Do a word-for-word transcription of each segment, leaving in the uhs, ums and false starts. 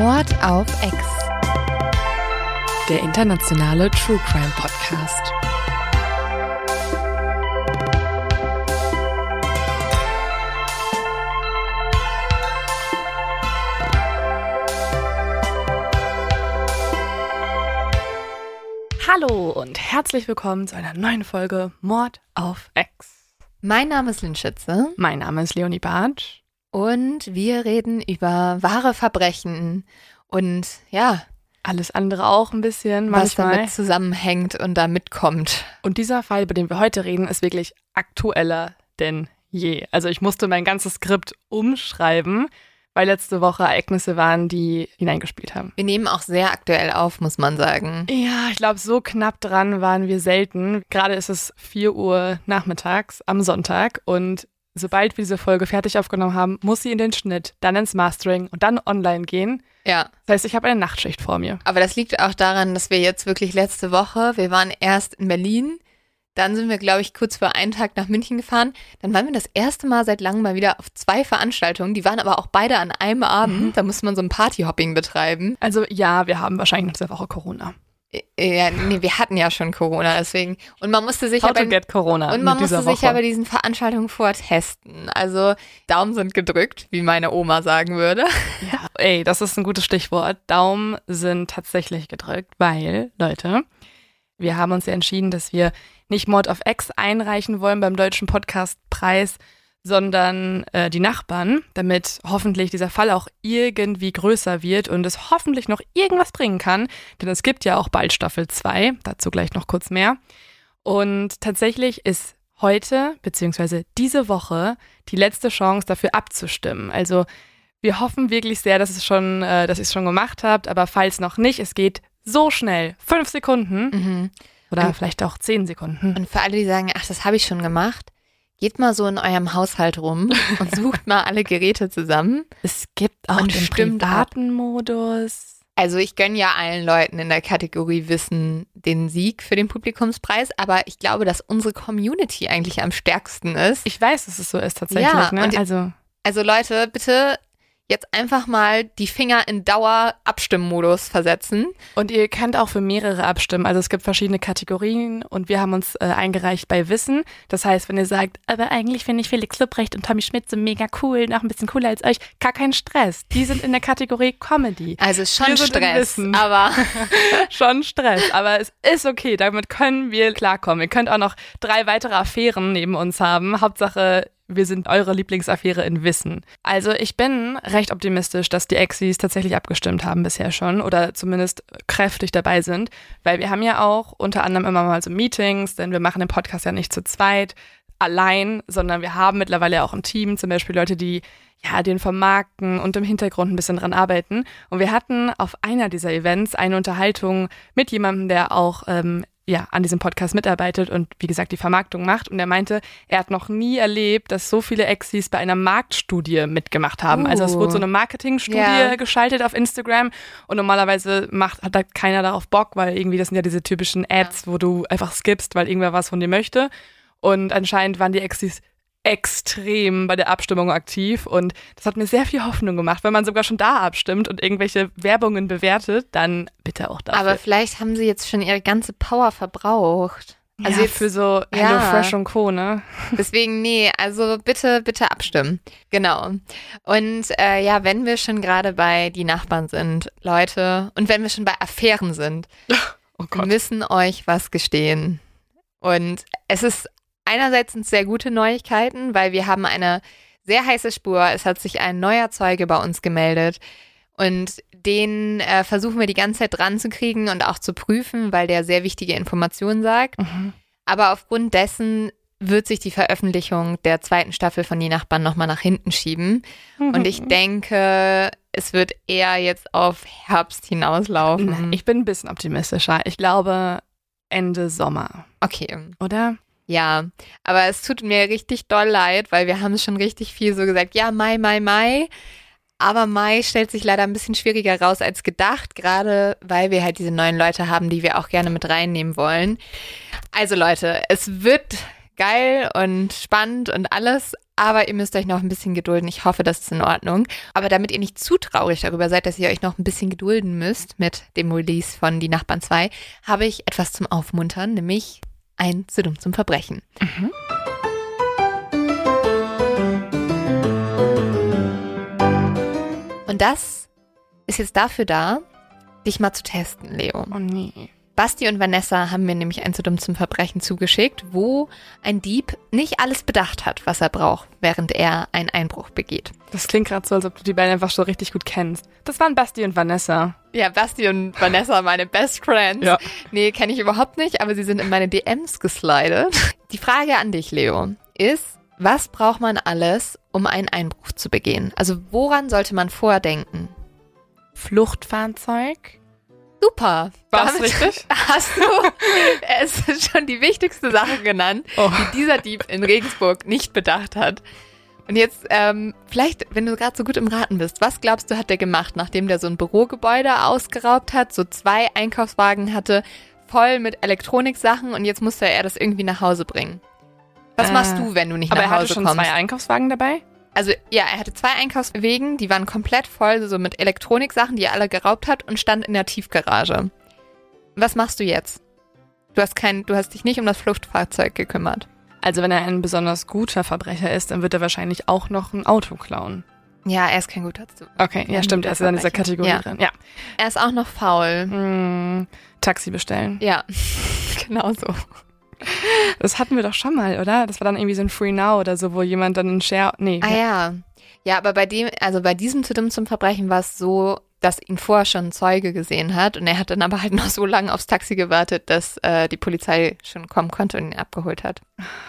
Mord auf Ex. Der internationale True Crime Podcast. Hallo und herzlich willkommen zu einer neuen Folge Mord auf Ex. Mein Name ist Lynn Schütze. Mein Name ist Leonie Bartsch. Und wir reden über wahre Verbrechen und ja, alles andere auch ein bisschen was manchmal. damit zusammenhängt und da mitkommt. Und dieser Fall, über den wir heute reden, ist wirklich aktueller denn je. Also ich musste mein ganzes Skript umschreiben, weil letzte Woche Ereignisse waren, die hineingespielt haben. Wir nehmen auch sehr aktuell auf, muss man sagen. Ja, ich glaube, so knapp dran waren wir selten. Gerade ist es vier Uhr nachmittags am Sonntag und sobald wir diese Folge fertig aufgenommen haben, muss sie in den Schnitt, dann ins Mastering und dann online gehen. Ja. Das heißt, ich habe eine Nachtschicht vor mir. Aber das liegt auch daran, dass wir jetzt wirklich letzte Woche, wir waren erst in Berlin, dann sind wir, glaube ich, kurz vor einen Tag nach München gefahren. Dann waren wir das erste Mal seit langem mal wieder auf zwei Veranstaltungen. Die waren aber auch beide an einem Abend. Mhm. Da musste man so ein Partyhopping betreiben. Also ja, wir haben wahrscheinlich noch diese Woche Corona. Ja, nee, wir hatten ja schon Corona, deswegen. Und man musste sich How ja bei, to get Corona und man mit dieser musste sich Woche. ja bei diesen Veranstaltungen vortesten. Also Daumen sind gedrückt, wie meine Oma sagen würde. Ja, ey, das ist ein gutes Stichwort. Daumen sind tatsächlich gedrückt, weil, Leute, wir haben uns ja entschieden, dass wir nicht Mord auf Ex einreichen wollen beim Deutschen Podcastpreis, sondern äh, die Nachbarn, damit hoffentlich dieser Fall auch irgendwie größer wird und es hoffentlich noch irgendwas bringen kann, denn es gibt ja auch bald Staffel zwei, dazu gleich noch kurz mehr. Und tatsächlich ist heute, beziehungsweise diese Woche, die letzte Chance dafür abzustimmen. Also wir hoffen wirklich sehr, dass es schon, äh, dass ihr es schon gemacht habt, aber falls noch nicht, es geht so schnell, fünf Sekunden Mhm. oder Und- vielleicht auch zehn Sekunden. Und für alle, die sagen, ach, das habe ich schon gemacht, geht mal so in eurem Haushalt rum und sucht mal alle Geräte zusammen. Es gibt auch Und den stimmt privaten Modus. Also ich gönne ja allen Leuten in der Kategorie Wissen den Sieg für den Publikumspreis, aber ich glaube, dass unsere Community eigentlich am stärksten ist. Ich weiß, dass es so ist tatsächlich. Ja, ne? und- Also Also Leute, bitte jetzt einfach mal die Finger in Dauer-Abstimmmodus versetzen. und ihr könnt auch für mehrere abstimmen. Also es gibt verschiedene Kategorien und wir haben uns äh, eingereicht bei Wissen. Das heißt, wenn ihr sagt, aber eigentlich finde ich Felix Lobrecht und Tommy Schmidt so mega cool, noch ein bisschen cooler als euch, gar kein Stress. Die sind in der Kategorie Comedy. Also schon Wir sind im Stress, Wissen. aber Schon Stress, aber es ist okay. Damit können wir klarkommen. Ihr könnt auch noch drei weitere Affären neben uns haben. Hauptsache, wir sind eure Lieblingsaffäre in Wissen. Also ich bin recht optimistisch, dass die Exis tatsächlich abgestimmt haben bisher schon oder zumindest kräftig dabei sind, weil wir haben ja auch unter anderem immer mal so Meetings, denn wir machen den Podcast ja nicht zu zweit, allein, sondern wir haben mittlerweile auch ein Team, zum Beispiel Leute, die ja den vermarkten und im Hintergrund ein bisschen dran arbeiten. Und wir hatten auf einer dieser Events eine Unterhaltung mit jemandem, der auch ähm, ja, an diesem Podcast mitarbeitet und wie gesagt die Vermarktung macht. Und er meinte, er hat noch nie erlebt, dass so viele Exis bei einer Marktstudie mitgemacht haben. Uh. Also es wurde so eine Marketingstudie Ja. geschaltet auf Instagram und normalerweise macht, hat da keiner darauf Bock, weil irgendwie das sind ja diese typischen Ads, wo du einfach skippst, weil irgendwer was von dir möchte. Und anscheinend waren die Exis extrem bei der Abstimmung aktiv und das hat mir sehr viel Hoffnung gemacht. Wenn man sogar schon da abstimmt und irgendwelche Werbungen bewertet, dann bitte auch dafür. aber vielleicht haben sie jetzt schon ihre ganze Power verbraucht. also Also ja, jetzt für so ja. HelloFresh und Co., ne? Deswegen, nee, also bitte, bitte abstimmen. Genau. Und äh, ja, wenn wir schon gerade bei die Nachbarn sind, Leute, und wenn wir schon bei Affären sind, Oh wir müssen euch was gestehen. Und es ist einerseits sind es sehr gute Neuigkeiten, weil wir haben eine sehr heiße Spur. Es hat sich ein neuer Zeuge bei uns gemeldet und den äh, versuchen wir die ganze Zeit dran zu kriegen und auch zu prüfen, weil der sehr wichtige Informationen sagt. Mhm. Aber aufgrund dessen wird sich die Veröffentlichung der zweiten Staffel von Die Nachbarn nochmal nach hinten schieben. Und ich denke, es wird eher jetzt auf Herbst hinauslaufen. Ich bin ein bisschen optimistischer. Ich glaube Ende Sommer, Okay, oder? ja. Aber es tut mir richtig doll leid, weil wir haben schon richtig viel so gesagt, ja, Mai, Mai, Mai. Aber Mai stellt sich leider ein bisschen schwieriger raus als gedacht, gerade weil wir halt diese neuen Leute haben, die wir auch gerne mit reinnehmen wollen. Also Leute, es wird geil und spannend und alles, aber ihr müsst euch noch ein bisschen gedulden. Ich hoffe, das ist in Ordnung. Aber damit ihr nicht zu traurig darüber seid, dass ihr euch noch ein bisschen gedulden müsst mit dem Release von Die Nachbarn zwei, habe ich etwas zum Aufmuntern, nämlich ein Zu dumm zum Verbrechen. Mhm. Und das ist jetzt dafür da, dich mal zu testen, Leo. Oh nee. Basti und Vanessa haben mir nämlich ein Zu dumm zum Verbrechen zugeschickt, wo ein Dieb nicht alles bedacht hat, was er braucht, während er einen Einbruch begeht. Das klingt gerade so, als ob du die beiden einfach so richtig gut kennst. Das waren Basti und Vanessa. Ja, Basti und Vanessa, meine Best Friends. Ja. Nee, kenne ich überhaupt nicht, aber sie sind in meine D Ms geslidet. Die Frage an dich, Leo, ist, was braucht man alles, um einen Einbruch zu begehen? Also woran sollte man vordenken? Fluchtfahrzeug. Super. War's Damit richtig? Hast du es ist schon die wichtigste Sache genannt, Oh. die dieser Dieb in Regensburg nicht bedacht hat. Und jetzt, ähm, vielleicht, wenn du gerade so gut im Raten bist, was glaubst du, hat der gemacht, nachdem der so ein Bürogebäude ausgeraubt hat, so zwei Einkaufswagen hatte, voll mit Elektroniksachen und jetzt musste er das irgendwie nach Hause bringen? Was Äh, machst du, wenn du nicht Aber nach er hatte Hause schon kommst? zwei Einkaufswagen dabei? Also ja, er hatte zwei Einkaufswegen, die waren komplett voll, so mit Elektroniksachen, die er alle geraubt hat und stand in der Tiefgarage. Was machst du jetzt? Du hast kein, du hast dich nicht um das Fluchtfahrzeug gekümmert. Also wenn er ein besonders guter Verbrecher ist, dann wird er wahrscheinlich auch noch ein Auto klauen. Ja, er ist kein guter zu. Okay, ja Ein stimmt, guter er ist in dieser Verbrecher. Kategorie Ja. drin. Ja. Er ist auch noch faul. Hm, Taxi bestellen. Ja, genau so. Das hatten wir doch schon mal, oder? Das war dann irgendwie so ein Free Now oder so, wo jemand dann einen Share... Nee. Ah ja. Ja, aber bei dem, also bei diesem Zu dumm zum Verbrechen war es so, dass ihn vorher schon ein Zeuge gesehen hat und er hat dann aber halt noch so lange aufs Taxi gewartet, dass äh, die Polizei schon kommen konnte und ihn abgeholt hat.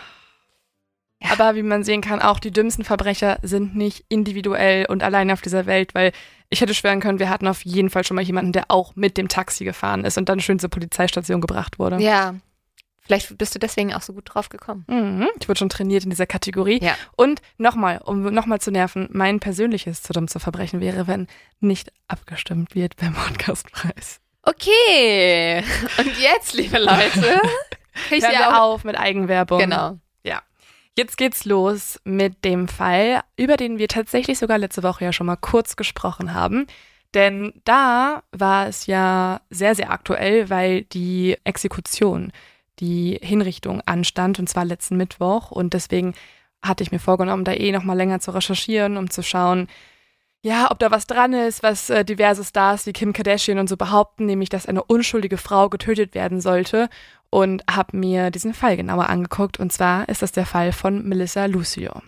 Ja. Aber wie man sehen kann, auch die dümmsten Verbrecher sind nicht individuell und alleine auf dieser Welt, weil ich hätte schwören können, wir hatten auf jeden Fall schon mal jemanden, der auch mit dem Taxi gefahren ist und dann schön zur Polizeistation gebracht wurde. Ja, vielleicht bist du deswegen auch so gut drauf gekommen. Mhm. Ich wurde schon trainiert in dieser Kategorie. Ja. Und nochmal, um nochmal zu nerven, mein persönliches Zu dumm zu Verbrechen wäre, wenn nicht abgestimmt wird beim Podcastpreis. Okay, und jetzt, liebe Leute, kriegst Hören ihr wir auch... auf mit Eigenwerbung. Genau. Jetzt geht's los mit dem Fall, über den wir tatsächlich sogar letzte Woche ja schon mal kurz gesprochen haben. Denn da war es ja sehr, sehr aktuell, weil die Exekution, die Hinrichtung anstand, und zwar letzten Mittwoch. Und deswegen hatte ich mir vorgenommen, da eh noch mal länger zu recherchieren, um zu schauen, ja, ob da was dran ist, was äh, diverse Stars wie Kim Kardashian und so behaupten, nämlich, dass eine unschuldige Frau getötet werden sollte, und habe mir diesen Fall genauer angeguckt. Und zwar ist das der Fall von Melissa Lucio.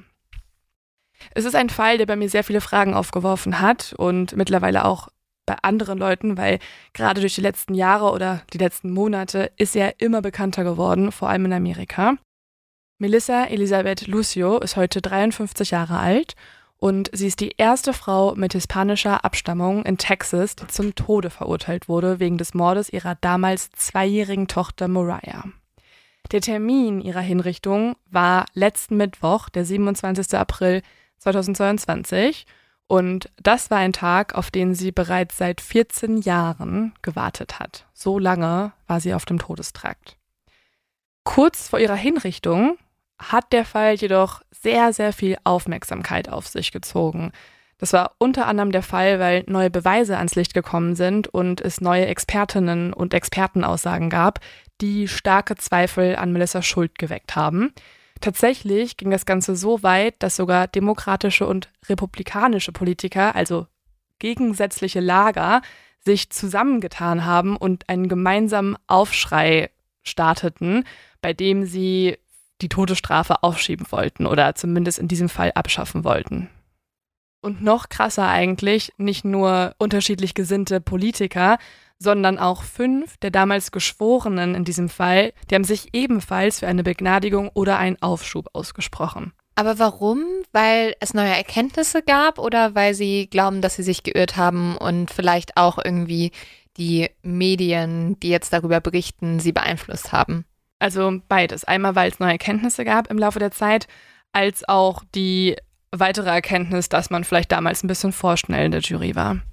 Es ist ein Fall, der bei mir sehr viele Fragen aufgeworfen hat und mittlerweile auch bei anderen Leuten, weil gerade durch die letzten Jahre oder die letzten Monate ist er immer bekannter geworden, vor allem in Amerika. Melissa Elisabeth Lucio ist heute dreiundfünfzig Jahre alt und sie ist die erste Frau mit hispanischer Abstammung in Texas, die zum Tode verurteilt wurde wegen des Mordes ihrer damals zweijährigen Tochter Mariah. Der Termin ihrer Hinrichtung war letzten Mittwoch, der siebenundzwanzigsten April zweitausendzweiundzwanzig, und das war ein Tag, auf den sie bereits seit vierzehn Jahren gewartet hat. So lange war sie auf dem Todestrakt. Kurz vor ihrer Hinrichtung hat der Fall jedoch sehr, sehr viel Aufmerksamkeit auf sich gezogen. Das war unter anderem der Fall, weil neue Beweise ans Licht gekommen sind und es neue Expertinnen und Expertenaussagen gab, die starke Zweifel an Melissas Schuld geweckt haben. Tatsächlich ging das Ganze so weit, dass sogar demokratische und republikanische Politiker, also gegensätzliche Lager, sich zusammengetan haben und einen gemeinsamen Aufschrei starteten, bei dem sie die Todesstrafe aufschieben wollten oder zumindest in diesem Fall abschaffen wollten. Und noch krasser eigentlich, nicht nur unterschiedlich gesinnte Politiker, sondern auch fünf der damals Geschworenen in diesem Fall, die haben sich ebenfalls für eine Begnadigung oder einen Aufschub ausgesprochen. Aber warum? Weil es neue Erkenntnisse gab oder weil sie glauben, dass sie sich geirrt haben und vielleicht auch irgendwie die Medien, die jetzt darüber berichten, sie beeinflusst haben? Also beides. Einmal, weil es neue Erkenntnisse gab im Laufe der Zeit, als auch die weitere Erkenntnis, dass man vielleicht damals ein bisschen vorschnell in der Jury war.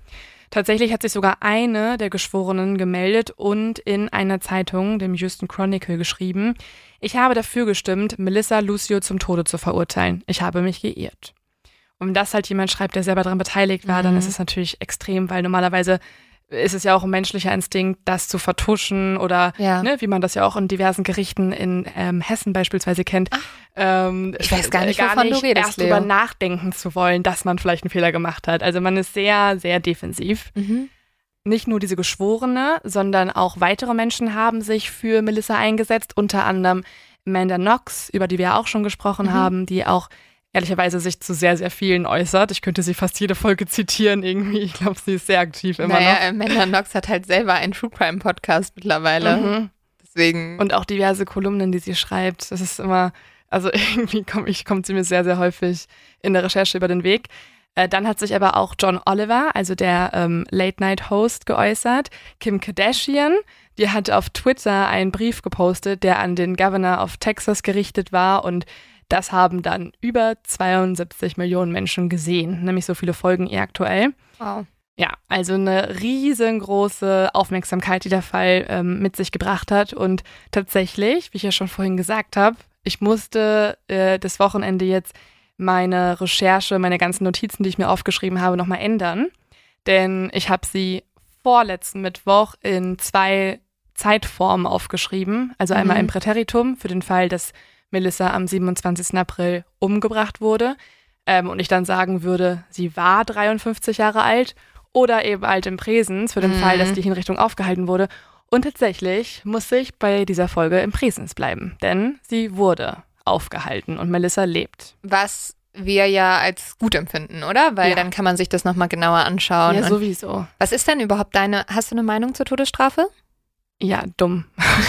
Tatsächlich hat sich sogar eine der Geschworenen gemeldet und in einer Zeitung, dem Houston Chronicle, geschrieben: Ich habe dafür gestimmt, Melissa Lucio zum Tode zu verurteilen. Ich habe mich geirrt. Und wenn das halt jemand schreibt, der selber daran beteiligt war, mhm. dann ist es natürlich extrem, weil normalerweise ist es ja auch ein menschlicher Instinkt, das zu vertuschen oder ja. ne, wie man das ja auch in diversen Gerichten in ähm, Hessen beispielsweise kennt. Ähm, ich weiß gar nicht, gar wovon nicht du redest, erst Leo. Drüber nachdenken zu wollen, dass man vielleicht einen Fehler gemacht hat. Also man ist sehr, sehr defensiv. Mhm. Nicht nur diese Geschworene, sondern auch weitere Menschen haben sich für Melissa eingesetzt, unter anderem Amanda Knox, über die wir auch schon gesprochen mhm. haben, die auch ehrlicherweise sich zu sehr, sehr vielen äußert. Ich könnte sie fast jede Folge zitieren irgendwie. Ich glaube, sie ist sehr aktiv immer naja, noch. Amanda Knox hat halt selber einen True Crime Podcast mittlerweile. Mhm. Deswegen. Und auch diverse Kolumnen, die sie schreibt. Das ist immer, also irgendwie kommt ich, kommt sie mir sehr, sehr häufig in der Recherche über den Weg. Äh, dann hat sich aber auch John Oliver, also der ähm, Late-Night-Host, geäußert. Kim Kardashian, die hat auf Twitter einen Brief gepostet, der an den Governor of Texas gerichtet war, und das haben dann über zweiundsiebzig Millionen Menschen gesehen, nämlich so viele folgen ihr aktuell. Wow. Ja, also eine riesengroße Aufmerksamkeit, die der Fall ähm, mit sich gebracht hat. Und tatsächlich, wie ich ja schon vorhin gesagt habe, ich musste äh, das Wochenende jetzt meine Recherche, meine ganzen Notizen, die ich mir aufgeschrieben habe, nochmal ändern. Denn ich habe sie vorletzten Mittwoch in zwei Zeitformen aufgeschrieben. Also einmal Mhm. im Präteritum für den Fall, dass Melissa am siebenundzwanzigsten April umgebracht wurde ähm, und ich dann sagen würde, sie war dreiundfünfzig Jahre alt, oder eben alt im Präsens für den Mhm. Fall, dass die Hinrichtung aufgehalten wurde. Und tatsächlich muss ich bei dieser Folge im Präsens bleiben, denn sie wurde aufgehalten und Melissa lebt. Was wir ja als gut empfinden, oder? Weil Ja. dann kann man sich das nochmal genauer anschauen. Ja, Und sowieso. was ist denn überhaupt deine, hast du eine Meinung zur Todesstrafe? Ja, dumm.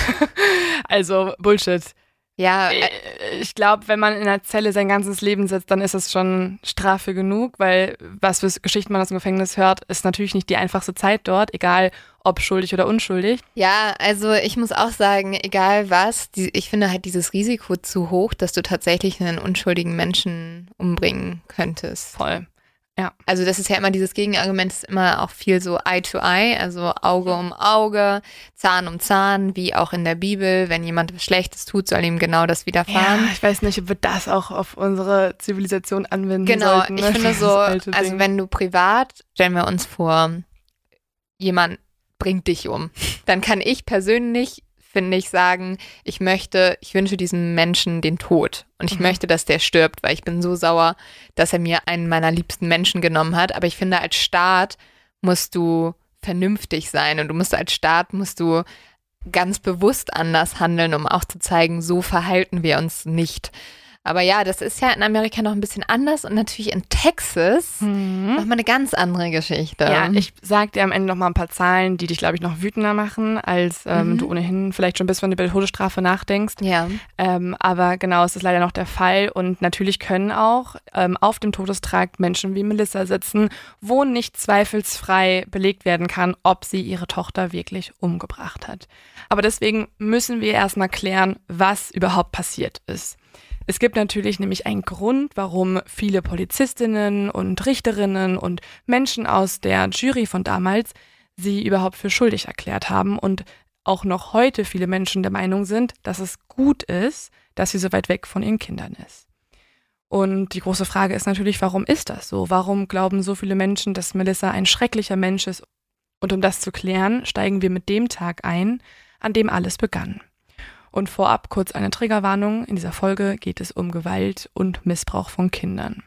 Also Bullshit. Ja, äh, Ich glaube, wenn man in einer Zelle sein ganzes Leben sitzt, dann ist es schon Strafe genug, weil was für Geschichten man aus dem Gefängnis hört, ist natürlich nicht die einfachste Zeit dort, egal ob schuldig oder unschuldig. ja, also ich muss auch sagen, egal was, die, ich finde halt dieses Risiko zu hoch, dass du tatsächlich einen unschuldigen Menschen umbringen könntest. Voll. Also das ist ja immer dieses Gegenargument, ist immer auch viel so Eye to Eye, also Auge um Auge, Zahn um Zahn, wie auch in der Bibel. Wenn jemand was Schlechtes tut, soll ihm genau das Ja, widerfahren. ich weiß nicht, ob wir das auch auf unsere Zivilisation anwenden Genau, sollten. ich ne? finde Dieses so, alte also Ding. wenn du privat, stellen wir uns vor, jemand bringt dich um, dann kann ich persönlich, finde ich, sagen, ich möchte, ich wünsche diesem Menschen den Tod und ich Mhm. möchte, dass der stirbt, weil ich bin so sauer, dass er mir einen meiner liebsten Menschen genommen hat. Aber ich finde, als Staat musst du vernünftig sein und du musst als Staat, musst du ganz bewusst anders handeln, um auch zu zeigen, so verhalten wir uns nicht. Aber ja, das ist ja in Amerika noch ein bisschen anders und natürlich in Texas Mhm. nochmal eine ganz andere Geschichte. Ja, ich sag dir am Ende noch mal ein paar Zahlen, die dich, glaube ich, noch wütender machen, als ähm, Mhm. du ohnehin vielleicht schon bist, wenn du über die Todesstrafe nachdenkst. Ja. Ähm, aber genau, es ist leider noch der Fall. Und natürlich können auch ähm, auf dem Todestrakt Menschen wie Melissa sitzen, wo nicht zweifelsfrei belegt werden kann, ob sie ihre Tochter wirklich umgebracht hat. Aber deswegen müssen wir erstmal klären, was überhaupt passiert ist. Es gibt natürlich nämlich einen Grund, warum viele Polizistinnen und Richterinnen und Menschen aus der Jury von damals sie überhaupt für schuldig erklärt haben und auch noch heute viele Menschen der Meinung sind, dass es gut ist, dass sie so weit weg von ihren Kindern ist. Und die große Frage ist natürlich, warum ist das so? Warum glauben so viele Menschen, dass Melissa ein schrecklicher Mensch ist? Und um das zu klären, steigen wir mit dem Tag ein, an dem alles begann. Und vorab kurz eine Triggerwarnung. In dieser Folge geht es um Gewalt und Missbrauch von Kindern.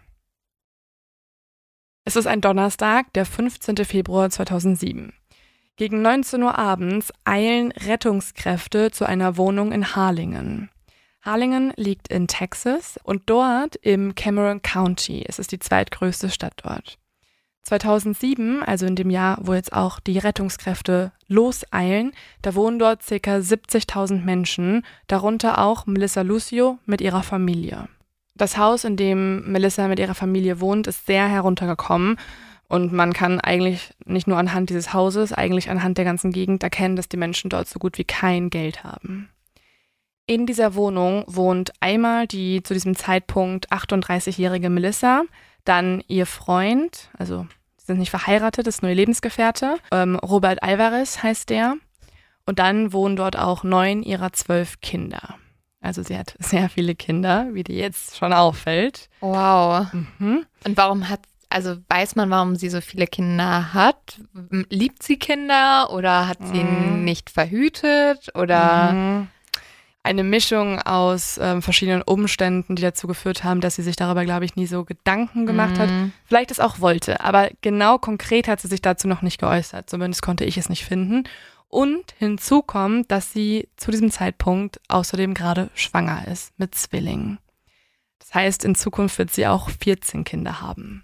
Es ist ein Donnerstag, der fünfzehnten Februar zweitausendsieben. Gegen neunzehn Uhr abends eilen Rettungskräfte zu einer Wohnung in Harlingen. Harlingen liegt in Texas und dort im Cameron County. Es ist die zweitgrößte Stadt dort. zweitausendsieben, also in dem Jahr, wo jetzt auch die Rettungskräfte loseilen, da wohnen dort ca. siebzigtausend Menschen, darunter auch Melissa Lucio mit ihrer Familie. Das Haus, in dem Melissa mit ihrer Familie wohnt, ist sehr heruntergekommen und man kann eigentlich nicht nur anhand dieses Hauses, eigentlich anhand der ganzen Gegend erkennen, dass die Menschen dort so gut wie kein Geld haben. In dieser Wohnung wohnt einmal die zu diesem Zeitpunkt achtunddreißigjährige Melissa, dann ihr Freund, also Sie sind nicht verheiratet, das ist nur ihr Lebensgefährte. Ähm, Robert Alvarez heißt der. Und dann wohnen dort auch neun ihrer zwölf Kinder. Also sie hat sehr viele Kinder, wie dir jetzt schon auffällt. Wow. Mhm. Und warum hat, also weiß man, warum sie so viele Kinder hat? Liebt sie Kinder oder hat sie Mhm. nicht verhütet oder? Mhm. Eine Mischung aus ähm, verschiedenen Umständen, die dazu geführt haben, dass sie sich darüber, glaube ich, nie so Gedanken gemacht hat. Mhm. Vielleicht es auch wollte, aber genau konkret hat sie sich dazu noch nicht geäußert. Zumindest konnte ich es nicht finden. Und hinzu kommt, dass sie zu diesem Zeitpunkt außerdem gerade schwanger ist mit Zwillingen. Das heißt, in Zukunft wird sie auch vierzehn Kinder haben.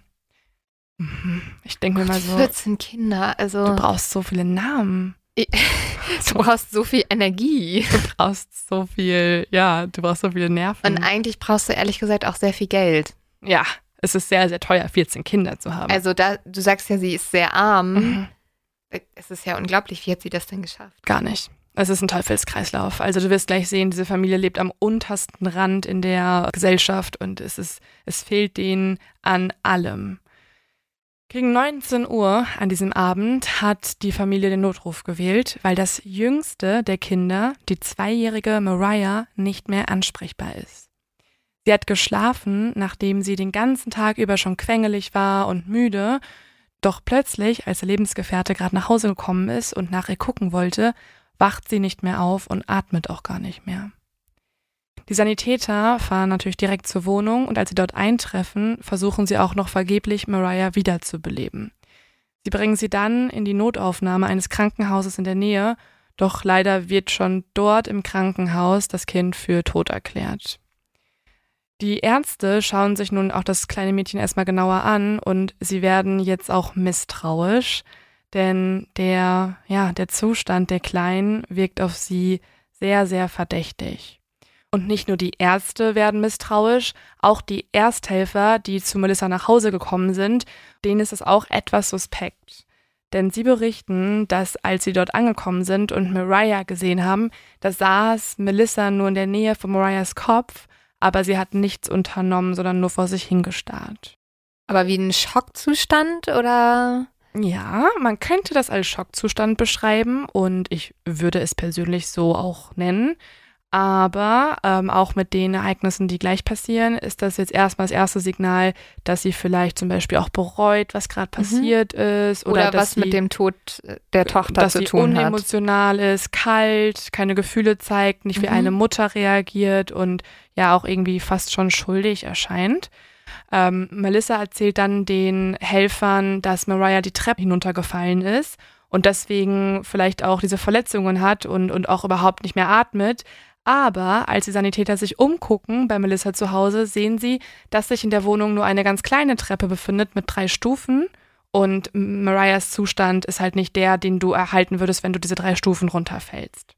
Mhm. Ich denke mir mal so, vierzehn Kinder, also. du brauchst so viele Namen. Du brauchst so viel Energie. Du brauchst so viel, ja, du brauchst so viele Nerven. Und eigentlich brauchst du ehrlich gesagt auch sehr viel Geld. Ja, es ist sehr, sehr teuer, vierzehn Kinder zu haben. Also da, du sagst ja, sie ist sehr arm. Mhm. Es ist ja unglaublich, wie hat sie das denn geschafft? Gar nicht. Es ist ein Teufelskreislauf. Also du wirst gleich sehen, diese Familie lebt am untersten Rand in der Gesellschaft und es ist, es fehlt denen an allem. Gegen neunzehn Uhr an diesem Abend hat die Familie den Notruf gewählt, weil das jüngste der Kinder, die zweijährige Mariah, nicht mehr ansprechbar ist. Sie hat geschlafen, nachdem sie den ganzen Tag über schon quengelig war und müde. Doch plötzlich, als der Lebensgefährte gerade nach Hause gekommen ist und nach ihr gucken wollte, wacht sie nicht mehr auf und atmet auch gar nicht mehr. Die Sanitäter fahren natürlich direkt zur Wohnung und als sie dort eintreffen, versuchen sie auch noch vergeblich, Mariah wiederzubeleben. Sie bringen sie dann in die Notaufnahme eines Krankenhauses in der Nähe, doch leider wird schon dort im Krankenhaus das Kind für tot erklärt. Die Ärzte schauen sich nun auch das kleine Mädchen erstmal genauer an und sie werden jetzt auch misstrauisch, denn der, ja, der Zustand der Kleinen wirkt auf sie sehr, sehr verdächtig. Und nicht nur die Ärzte werden misstrauisch, auch die Ersthelfer, die zu Melissa nach Hause gekommen sind, denen ist es auch etwas suspekt. Denn sie berichten, dass als sie dort angekommen sind und Mariah gesehen haben, da saß Melissa nur in der Nähe von Mariahs Kopf, aber sie hat nichts unternommen, sondern nur vor sich hingestarrt. Aber wie ein Schockzustand oder? Ja, man könnte das als Schockzustand beschreiben und ich würde es persönlich so auch nennen. Aber ähm, auch mit den Ereignissen, die gleich passieren, ist das jetzt erstmal das erste Signal, dass sie vielleicht zum Beispiel auch bereut, was gerade passiert mhm. ist. Oder, oder dass was sie, mit dem Tod der Tochter dass zu sie tun hat. Unemotional ist, kalt, keine Gefühle zeigt, nicht wie Mhm. eine Mutter reagiert und ja auch irgendwie fast schon schuldig erscheint. Ähm, Melissa erzählt dann den Helfern, dass Mariah die Treppe hinuntergefallen ist und deswegen vielleicht auch diese Verletzungen hat und, und auch überhaupt nicht mehr atmet. Aber als die Sanitäter sich umgucken bei Melissa zu Hause, sehen sie, dass sich in der Wohnung nur eine ganz kleine Treppe befindet mit drei Stufen und Mariahs Zustand ist halt nicht der, den du erhalten würdest, wenn du diese drei Stufen runterfällst.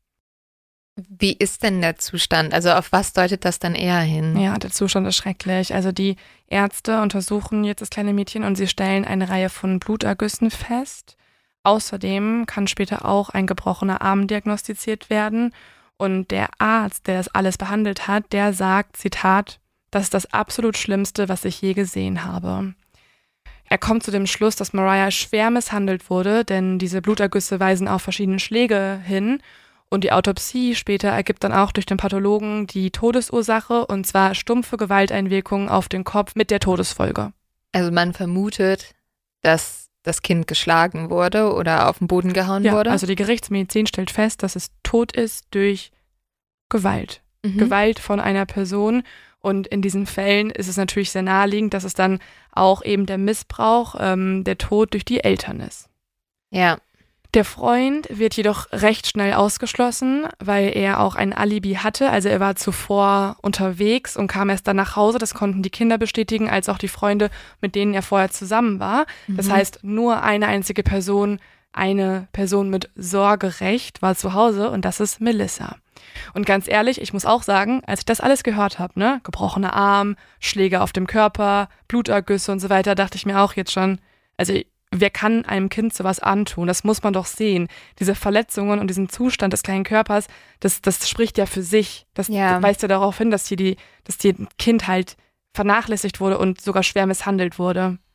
Wie ist denn der Zustand? Also auf was deutet das dann eher hin? Ja, der Zustand ist schrecklich. Also die Ärzte untersuchen jetzt das kleine Mädchen und sie stellen eine Reihe von Blutergüssen fest. Außerdem kann später auch ein gebrochener Arm diagnostiziert werden. Und der Arzt, der das alles behandelt hat, der sagt, Zitat, das ist das absolut Schlimmste, was ich je gesehen habe. Er kommt zu dem Schluss, dass Mariah schwer misshandelt wurde, denn diese Blutergüsse weisen auf verschiedene Schläge hin. Und die Autopsie später ergibt dann auch durch den Pathologen die Todesursache, und zwar stumpfe Gewalteinwirkungen auf den Kopf mit der Todesfolge. Also man vermutet, dass das Kind geschlagen wurde oder auf den Boden gehauen ja, wurde? Also die Gerichtsmedizin stellt fest, dass es tot ist durch Gewalt. Mhm. Gewalt von einer Person. Und in diesen Fällen ist es natürlich sehr naheliegend, dass es dann auch eben der Missbrauch, ähm, der Tod durch die Eltern ist. Ja. Der Freund wird jedoch recht schnell ausgeschlossen, weil er auch ein Alibi hatte. Also er war zuvor unterwegs und kam erst dann nach Hause. Das konnten die Kinder bestätigen, als auch die Freunde, mit denen er vorher zusammen war. Mhm. Das heißt, nur eine einzige Person, eine Person mit Sorgerecht war zu Hause und das ist Melissa. Und ganz ehrlich, ich muss auch sagen, als ich das alles gehört habe, ne, gebrochener Arm, Schläge auf dem Körper, Blutergüsse und so weiter, dachte ich mir auch jetzt schon, also wer kann einem Kind sowas antun? Das muss man doch sehen. Diese Verletzungen und diesen Zustand des kleinen Körpers, das, das spricht ja für sich. Das ja. weist ja darauf hin, dass hier die, dass hier ein Kind halt vernachlässigt wurde und sogar schwer misshandelt wurde.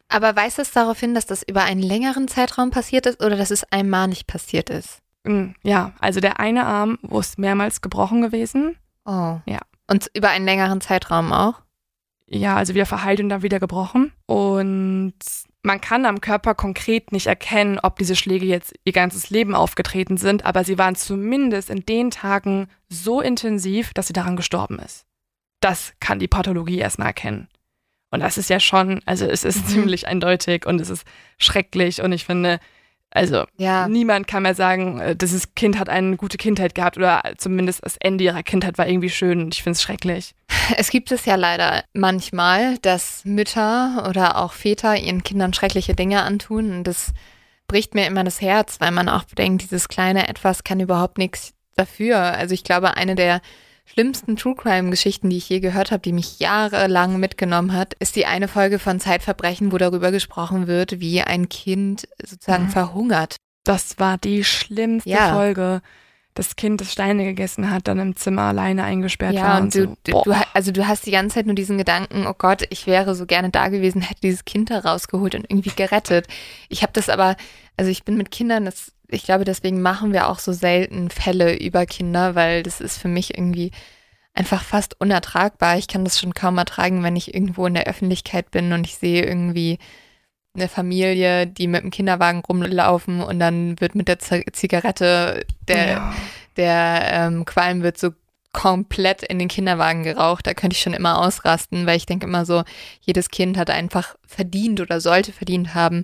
Aber weist es darauf hin, dass das über einen längeren Zeitraum passiert ist oder dass es einmalig passiert ist? Ja, also der eine Arm ist mehrmals gebrochen gewesen. Oh. Ja. Und über einen längeren Zeitraum auch? Ja, also wieder verheilt und dann wieder gebrochen. Und man kann am Körper konkret nicht erkennen, ob diese Schläge jetzt ihr ganzes Leben aufgetreten sind, aber sie waren zumindest in den Tagen so intensiv, dass sie daran gestorben ist. Das kann die Pathologie erstmal erkennen. Und das ist ja schon, also es ist mhm. ziemlich eindeutig und es ist schrecklich und ich finde, also ja. niemand kann mehr sagen, dieses Kind hat eine gute Kindheit gehabt oder zumindest das Ende ihrer Kindheit war irgendwie schön und ich finde es schrecklich. Es gibt es ja leider manchmal, dass Mütter oder auch Väter ihren Kindern schreckliche Dinge antun und das bricht mir immer das Herz, weil man auch bedenkt, dieses kleine Etwas kann überhaupt nichts dafür. Also ich glaube, eine der schlimmsten True-Crime-Geschichten, die ich je gehört habe, die mich jahrelang mitgenommen hat, ist die eine Folge von Zeitverbrechen, wo darüber gesprochen wird, wie ein Kind sozusagen mhm. verhungert. Das war die schlimmste ja. Folge. Das Kind, das Steine gegessen hat, dann im Zimmer alleine eingesperrt ja, war. Und und du, so. du, also du hast die ganze Zeit nur diesen Gedanken, oh Gott, ich wäre so gerne da gewesen, hätte dieses Kind da rausgeholt und irgendwie gerettet. Ich habe das aber, also ich bin mit Kindern, das, ich glaube, deswegen machen wir auch so selten Fälle über Kinder, weil das ist für mich irgendwie einfach fast unertragbar. Ich kann das schon kaum ertragen, wenn ich irgendwo in der Öffentlichkeit bin und ich sehe irgendwie eine Familie, die mit dem Kinderwagen rumlaufen und dann wird mit der Z- Zigarette der, ja. der ähm, Qualm wird so komplett in den Kinderwagen geraucht. Da könnte ich schon immer ausrasten, weil ich denke immer so, jedes Kind hat einfach verdient oder sollte verdient haben,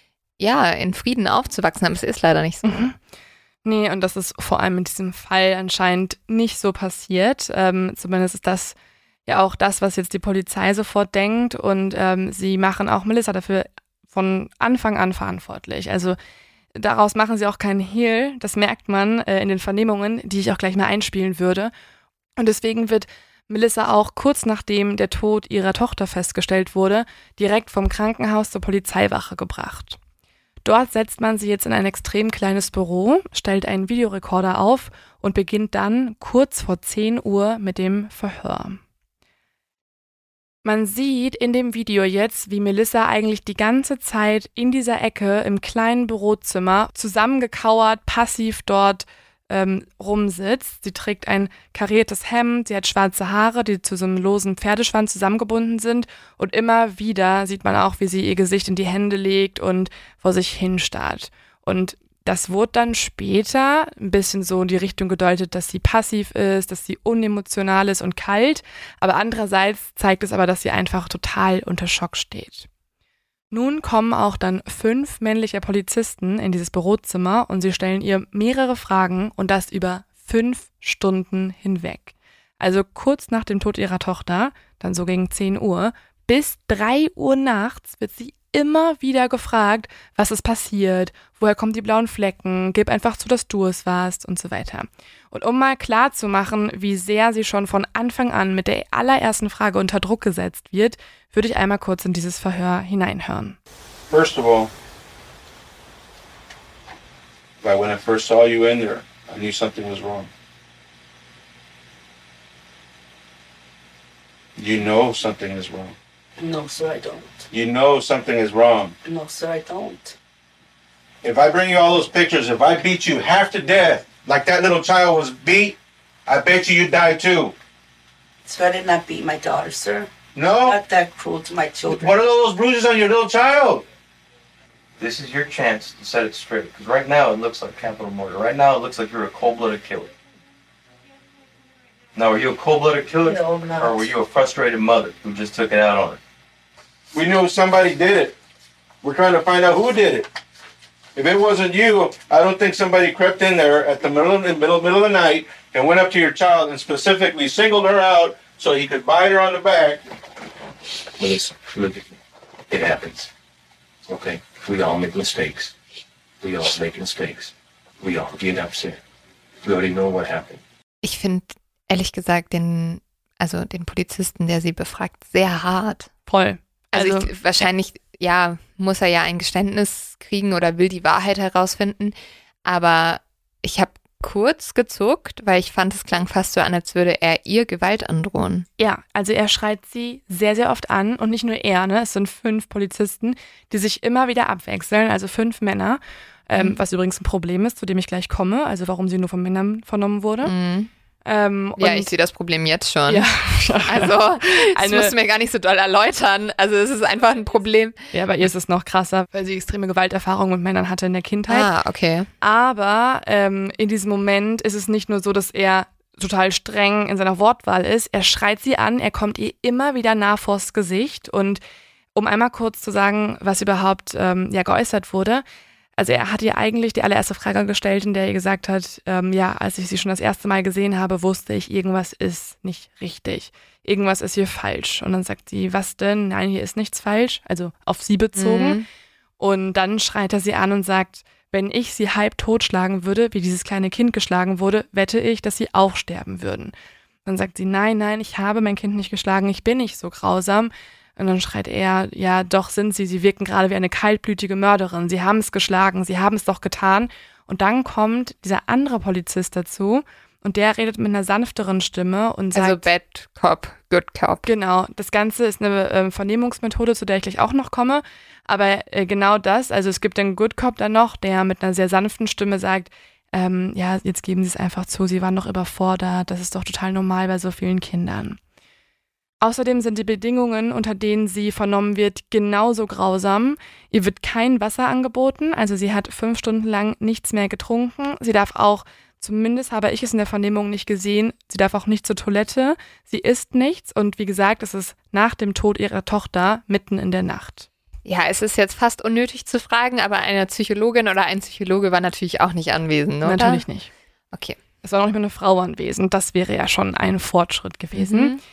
ja, in Frieden aufzuwachsen, aber es ist leider nicht so. Mhm. Nee, und das ist vor allem in diesem Fall anscheinend nicht so passiert. Ähm, zumindest ist das ja auch das, was jetzt die Polizei sofort denkt und ähm, sie machen auch Melissa dafür von Anfang an verantwortlich. Also daraus machen sie auch keinen Hehl, das merkt man äh, in den Vernehmungen, die ich auch gleich mal einspielen würde. Und deswegen wird Melissa auch kurz nachdem der Tod ihrer Tochter festgestellt wurde, direkt vom Krankenhaus zur Polizeiwache gebracht. Dort setzt man sie jetzt in ein extrem kleines Büro, stellt einen Videorekorder auf und beginnt dann kurz vor zehn Uhr mit dem Verhör. Man sieht in dem Video jetzt, wie Melissa eigentlich die ganze Zeit in dieser Ecke im kleinen Bürozimmer zusammengekauert, passiv dort ähm, rumsitzt. Sie trägt ein kariertes Hemd, sie hat schwarze Haare, die zu so einem losen Pferdeschwanz zusammengebunden sind und immer wieder sieht man auch, wie sie ihr Gesicht in die Hände legt und vor sich hinstarrt. Und das wurde dann später ein bisschen so in die Richtung gedeutet, dass sie passiv ist, dass sie unemotional ist und kalt, aber andererseits zeigt es aber, dass sie einfach total unter Schock steht. Nun kommen auch dann fünf männliche Polizisten in dieses Bürozimmer und sie stellen ihr mehrere Fragen und das über fünf Stunden hinweg. Also kurz nach dem Tod ihrer Tochter, dann so gegen zehn Uhr, bis drei Uhr nachts wird sie immer wieder gefragt, was ist passiert, woher kommen die blauen Flecken, gib einfach zu, dass du es warst und so weiter. Und um mal klar zu machen, wie sehr sie schon von Anfang an mit der allerersten Frage unter Druck gesetzt wird, würde ich einmal kurz in dieses Verhör hineinhören. First of all, when I first saw you in there, I knew something was wrong. You know something is wrong. No, sir, I don't. You know something is wrong. No, sir, I don't. If I bring you all those pictures, if I beat you half to death, like that little child was beat, I bet you you'd die too. Sir, I did not beat my daughter, sir. No? Not that cruel to my children. What are those bruises on your little child? This is your chance to set it straight. Because right now it looks like capital murder. Right now it looks like you're a cold-blooded killer. Now, are you a cold-blooded killer? No, I'm not. Or were you a frustrated mother who just took it out on her? We knew somebody did it. We're trying to find out who did it. If it wasn't you, I don't think somebody crept in there at the middle of the middle, middle of the night and went up to your child and specifically singled her out so he could bite her on the back. Melissa, look at me. It happens. Okay? We all make mistakes. We all make mistakes. We all get upset. We already know what happened. Ich finde, ehrlich gesagt, den, also den Polizisten, der sie befragt, sehr hart. Voll. Also, Also ich, wahrscheinlich, ja, muss er ja ein Geständnis kriegen oder will die Wahrheit herausfinden. Aber ich habe kurz gezuckt, weil ich fand, es klang fast so an, als würde er ihr Gewalt androhen. Ja, also er schreit sie sehr, sehr oft an und nicht nur er, ne? Es sind fünf Polizisten, die sich immer wieder abwechseln, also fünf Männer, ähm, mhm. was übrigens ein Problem ist, zu dem ich gleich komme, also warum sie nur von Männern vernommen wurde. Mhm. Ähm, ja, und ich sehe das Problem jetzt schon. Ja. Also, das Eine, musst du mir gar nicht so doll erläutern. Also, es ist einfach ein Problem. Ja, bei ihr ist es noch krasser, weil sie extreme Gewalterfahrungen mit Männern hatte in der Kindheit. Ah, okay. Aber ähm, in diesem Moment ist es nicht nur so, dass er total streng in seiner Wortwahl ist. Er schreit sie an, er kommt ihr immer wieder nah vors Gesicht. Und um einmal kurz zu sagen, was überhaupt ähm, ja geäußert wurde. Also er hat ihr eigentlich die allererste Frage gestellt, in der er gesagt hat, ähm, ja, als ich sie schon das erste Mal gesehen habe, wusste ich, irgendwas ist nicht richtig. Irgendwas ist hier falsch. Und dann sagt sie, was denn? Nein, hier ist nichts falsch. Also auf sie bezogen. Mhm. Und dann schreit er sie an und sagt, wenn ich sie halb totschlagen würde, wie dieses kleine Kind geschlagen wurde, wette ich, dass sie auch sterben würden. Dann sagt sie, nein, nein, ich habe mein Kind nicht geschlagen, ich bin nicht so grausam. Und dann schreit er, ja, doch sind sie, sie wirken gerade wie eine kaltblütige Mörderin, sie haben es geschlagen, sie haben es doch getan. Und dann kommt dieser andere Polizist dazu und der redet mit einer sanfteren Stimme und sagt... Also Bad Cop, Good Cop. Genau, das Ganze ist eine äh, Vernehmungsmethode, zu der ich gleich auch noch komme. Aber äh, genau das, also es gibt den Good Cop dann noch, der mit einer sehr sanften Stimme sagt, ähm, ja, jetzt geben Sie es einfach zu, Sie waren doch überfordert, das ist doch total normal bei so vielen Kindern. Außerdem sind die Bedingungen, unter denen sie vernommen wird, genauso grausam. Ihr wird kein Wasser angeboten, also sie hat fünf Stunden lang nichts mehr getrunken. Sie darf auch, zumindest habe ich es in der Vernehmung nicht gesehen, sie darf auch nicht zur Toilette. Sie isst nichts und wie gesagt, es ist nach dem Tod ihrer Tochter mitten in der Nacht. Ja, es ist jetzt fast unnötig zu fragen, aber eine Psychologin oder ein Psychologe war natürlich auch nicht anwesend, oder? Natürlich nicht. Okay. Es war noch nicht mal eine Frau anwesend, das wäre ja schon ein Fortschritt gewesen. Mhm.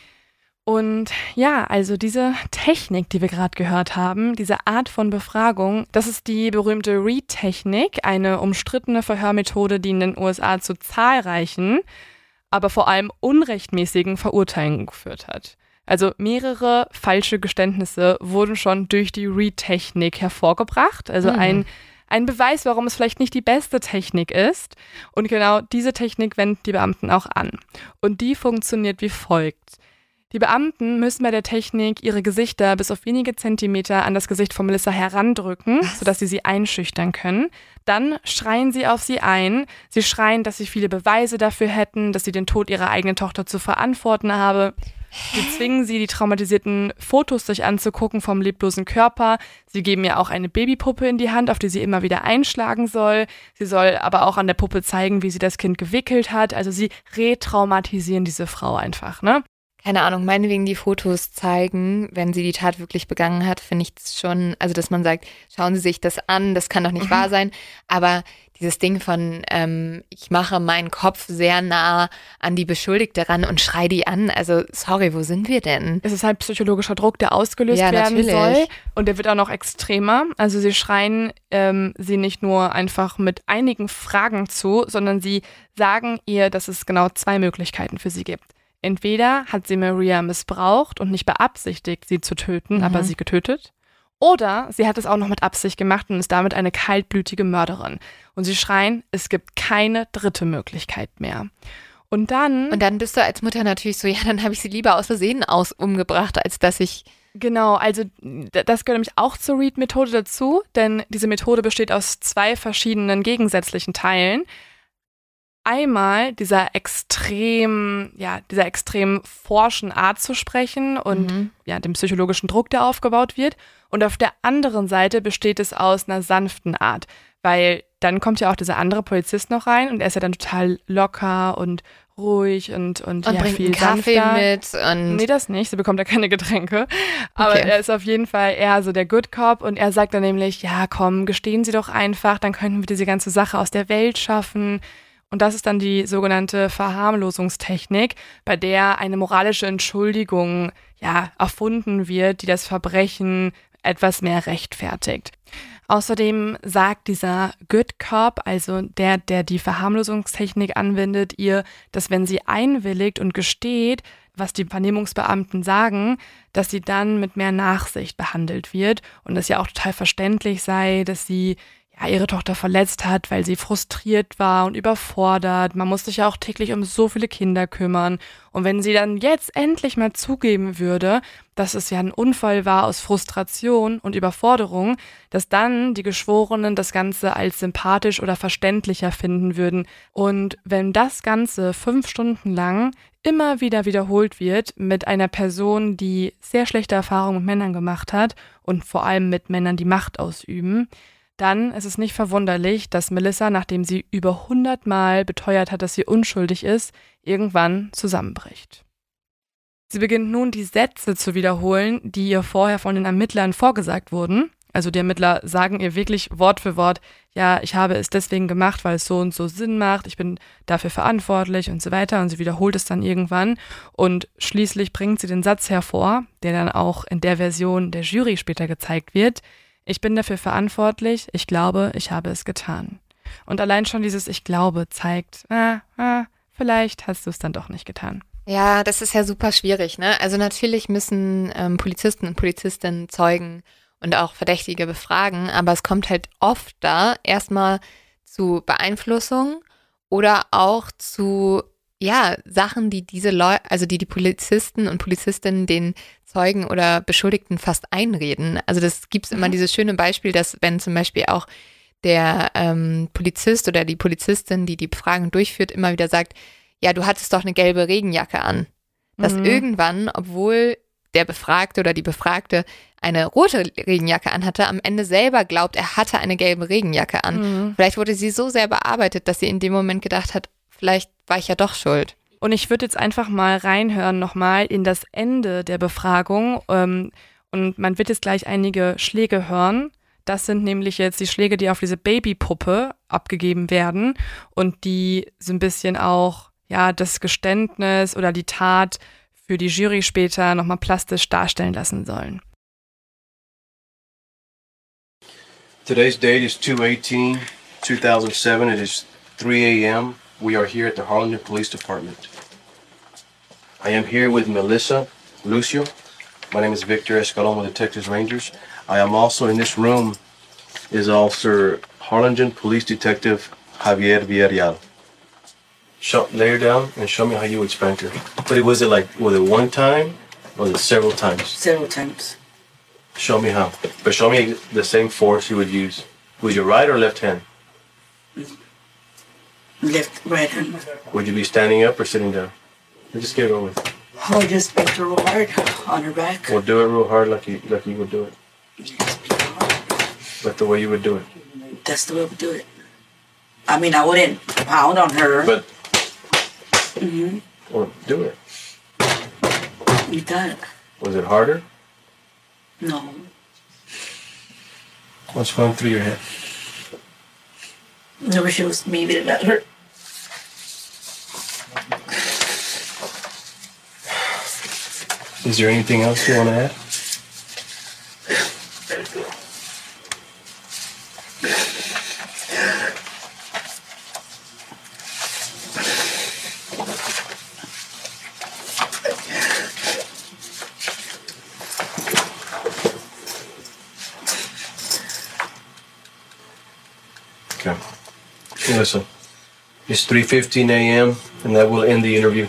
Und ja, also diese Technik, die wir gerade gehört haben, diese Art von Befragung, das ist die berühmte Reid-Technik, eine umstrittene Verhörmethode, die in den U S A zu zahlreichen, aber vor allem unrechtmäßigen Verurteilungen geführt hat. Also mehrere falsche Geständnisse wurden schon durch die Reid-Technik hervorgebracht, also mhm. ein Ein Beweis, warum es vielleicht nicht die beste Technik ist. Und genau diese Technik wenden die Beamten auch an. Und die funktioniert wie folgt. Die Beamten müssen bei der Technik ihre Gesichter bis auf wenige Zentimeter an das Gesicht von Melissa herandrücken, sodass sie sie einschüchtern können. Dann schreien sie auf sie ein. Sie schreien, dass sie viele Beweise dafür hätten, dass sie den Tod ihrer eigenen Tochter zu verantworten habe. Sie zwingen sie, die traumatisierten Fotos sich anzugucken vom leblosen Körper. Sie geben ihr auch eine Babypuppe in die Hand, auf die sie immer wieder einschlagen soll. Sie soll aber auch an der Puppe zeigen, wie sie das Kind gewickelt hat. Also sie retraumatisieren diese Frau einfach, ne? Keine Ahnung, meinetwegen die Fotos zeigen, wenn sie die Tat wirklich begangen hat, finde ich es schon, also dass man sagt, schauen Sie sich das an, das kann doch nicht mhm. wahr sein, aber dieses Ding von, ähm, ich mache meinen Kopf sehr nah an die Beschuldigte ran und schrei die an, also sorry, wo sind wir denn? Es ist halt psychologischer Druck, der ausgelöst ja, werden natürlich. soll und der wird auch noch extremer, also sie schreien ähm, sie nicht nur einfach mit einigen Fragen zu, sondern sie sagen ihr, dass es genau zwei Möglichkeiten für sie gibt. Entweder hat sie Maria missbraucht und nicht beabsichtigt, sie zu töten, mhm. aber sie getötet. Oder sie hat es auch noch mit Absicht gemacht und ist damit eine kaltblütige Mörderin. Und sie schreien, es gibt keine dritte Möglichkeit mehr. Und dann... Und dann bist du als Mutter natürlich so, ja, dann habe ich sie lieber aus Versehen aus umgebracht, als dass ich... Genau, also das gehört nämlich auch zur Reid-Methode dazu, denn diese Methode besteht aus zwei verschiedenen gegensätzlichen Teilen. Einmal dieser extrem, ja, dieser extrem forschen Art zu sprechen und mhm. ja, dem psychologischen Druck, der aufgebaut wird. Und auf der anderen Seite besteht es aus einer sanften Art, weil dann kommt ja auch dieser andere Polizist noch rein und er ist ja dann total locker und ruhig und, und, und ja, bringt viel einen Kaffee sanfter. mit. Und nee, das nicht, sie bekommt ja keine Getränke. Aber okay. er ist auf jeden Fall eher so der Good Cop und er sagt dann nämlich, ja komm, gestehen Sie doch einfach, dann könnten wir diese ganze Sache aus der Welt schaffen. Und das ist dann die sogenannte Verharmlosungstechnik, bei der eine moralische Entschuldigung ja, erfunden wird, die das Verbrechen etwas mehr rechtfertigt. Außerdem sagt dieser Good Cop, also der, der die Verharmlosungstechnik anwendet, ihr, dass wenn sie einwilligt und gesteht, was die Vernehmungsbeamten sagen, dass sie dann mit mehr Nachsicht behandelt wird und es ja auch total verständlich sei, dass sie ja, ihre Tochter verletzt hat, weil sie frustriert war und überfordert. Man muss sich ja auch täglich um so viele Kinder kümmern. Und wenn sie dann jetzt endlich mal zugeben würde, dass es ja ein Unfall war aus Frustration und Überforderung, dass dann die Geschworenen das Ganze als sympathisch oder verständlicher finden würden. Und wenn das Ganze fünf Stunden lang immer wieder wiederholt wird mit einer Person, die sehr schlechte Erfahrungen mit Männern gemacht hat und vor allem mit Männern, die Macht ausüben, dann ist es nicht verwunderlich, dass Melissa, nachdem sie über hundert Mal beteuert hat, dass sie unschuldig ist, irgendwann zusammenbricht. Sie beginnt nun, die Sätze zu wiederholen, die ihr vorher von den Ermittlern vorgesagt wurden. Also die Ermittler sagen ihr wirklich Wort für Wort, ja, ich habe es deswegen gemacht, weil es so und so Sinn macht, ich bin dafür verantwortlich und so weiter. Und sie wiederholt es dann irgendwann und schließlich bringt sie den Satz hervor, der dann auch in der Version der Jury später gezeigt wird: Ich bin dafür verantwortlich, ich glaube, ich habe es getan. Und allein schon dieses Ich glaube zeigt, ah, ah, vielleicht hast du es dann doch nicht getan. Ja, das ist ja super schwierig, ne? Also natürlich müssen ähm, Polizisten und Polizistinnen Zeugen und auch Verdächtige befragen, aber es kommt halt oft da erstmal zu Beeinflussung oder auch zu, ja, Sachen, die diese Leute, also die die Polizisten und Polizistinnen den Zeugen oder Beschuldigten fast einreden. Also das gibt es immer dieses schöne Beispiel, dass wenn zum Beispiel auch der ähm, Polizist oder die Polizistin, die die Befragung durchführt, immer wieder sagt, ja, du hattest doch eine gelbe Regenjacke an. Dass Mhm. irgendwann, obwohl der Befragte oder die Befragte eine rote Regenjacke anhatte, am Ende selber glaubt, er hatte eine gelbe Regenjacke an. Mhm. Vielleicht wurde sie so sehr bearbeitet, dass sie in dem Moment gedacht hat, vielleicht war ich ja doch schuld. Und ich würde jetzt einfach mal reinhören nochmal in das Ende der Befragung. Ähm, und man wird jetzt gleich einige Schläge hören. Das sind nämlich jetzt die Schläge, die auf diese Babypuppe abgegeben werden und die so ein bisschen auch ja das Geständnis oder die Tat für die Jury später nochmal plastisch darstellen lassen sollen. Today's date is two eighteen two thousand seven. It is three a.m. We are here at the Harlingen Police Department. I am here with Melissa Lucio. My name is Victor Escalon with the Texas Rangers. I am also in this room is Officer Harlingen Police Detective Javier Villarreal. Show, lay her down and show me how you would spank her. But it was it like, was it one time or was it several times? Several times. Show me how. But show me the same force you would use. With your right or left hand? Left, right hand. Would you be standing up or sitting down? Just get it over with. Oh, just spanked her real hard on her back. Well, do it real hard like you, like you would do it. Just beat her hard. Like the way you would do it. That's the way we do it. I mean, I wouldn't pound on her. But, hmm well, do it. You done. Was it harder? No. What's going through your head? Never shows me that that hurt. Is there anything else you want to add? Okay. Listen, it's three fifteen a.m. and that will end the interview.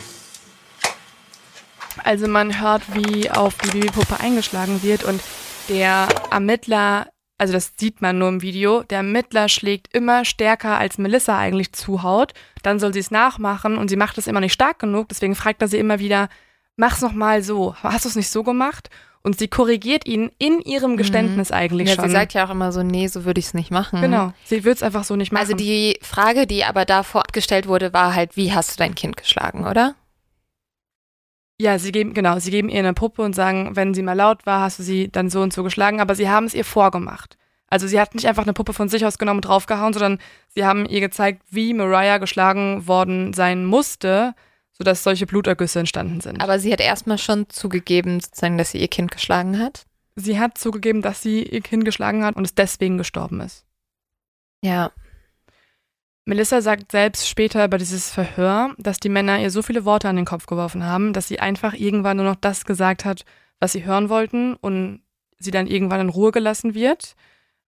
Also man hört, wie auf die Babypuppe eingeschlagen wird und der Ermittler, also das sieht man nur im Video, der Ermittler schlägt immer stärker, als Melissa eigentlich zuhaut. Dann soll sie es nachmachen und sie macht es immer nicht stark genug, deswegen fragt er sie immer wieder, mach's noch mal so, hast du es nicht so gemacht? Und sie korrigiert ihn in ihrem Geständnis eigentlich Ja, schon. sie sagt ja auch immer so, nee, so würde ich es nicht machen. Genau, sie würde es einfach so nicht machen. Also die Frage, die aber davor abgestellt wurde, war halt, wie hast du dein Kind geschlagen, oder? Ja, sie geben, genau, sie geben ihr eine Puppe und sagen, wenn sie mal laut war, hast du sie dann so und so geschlagen, aber sie haben es ihr vorgemacht. Also sie hat nicht einfach eine Puppe von sich aus genommen und draufgehauen, sondern sie haben ihr gezeigt, wie Mariah geschlagen worden sein musste, sodass solche Blutergüsse entstanden sind. Aber sie hat erstmal schon zugegeben, sozusagen, dass sie ihr Kind geschlagen hat. Sie hat zugegeben, dass sie ihr Kind geschlagen hat und es deswegen gestorben ist. Ja. Melissa sagt selbst später über dieses Verhör, dass die Männer ihr so viele Worte an den Kopf geworfen haben, dass sie einfach irgendwann nur noch das gesagt hat, was sie hören wollten und sie dann irgendwann in Ruhe gelassen wird.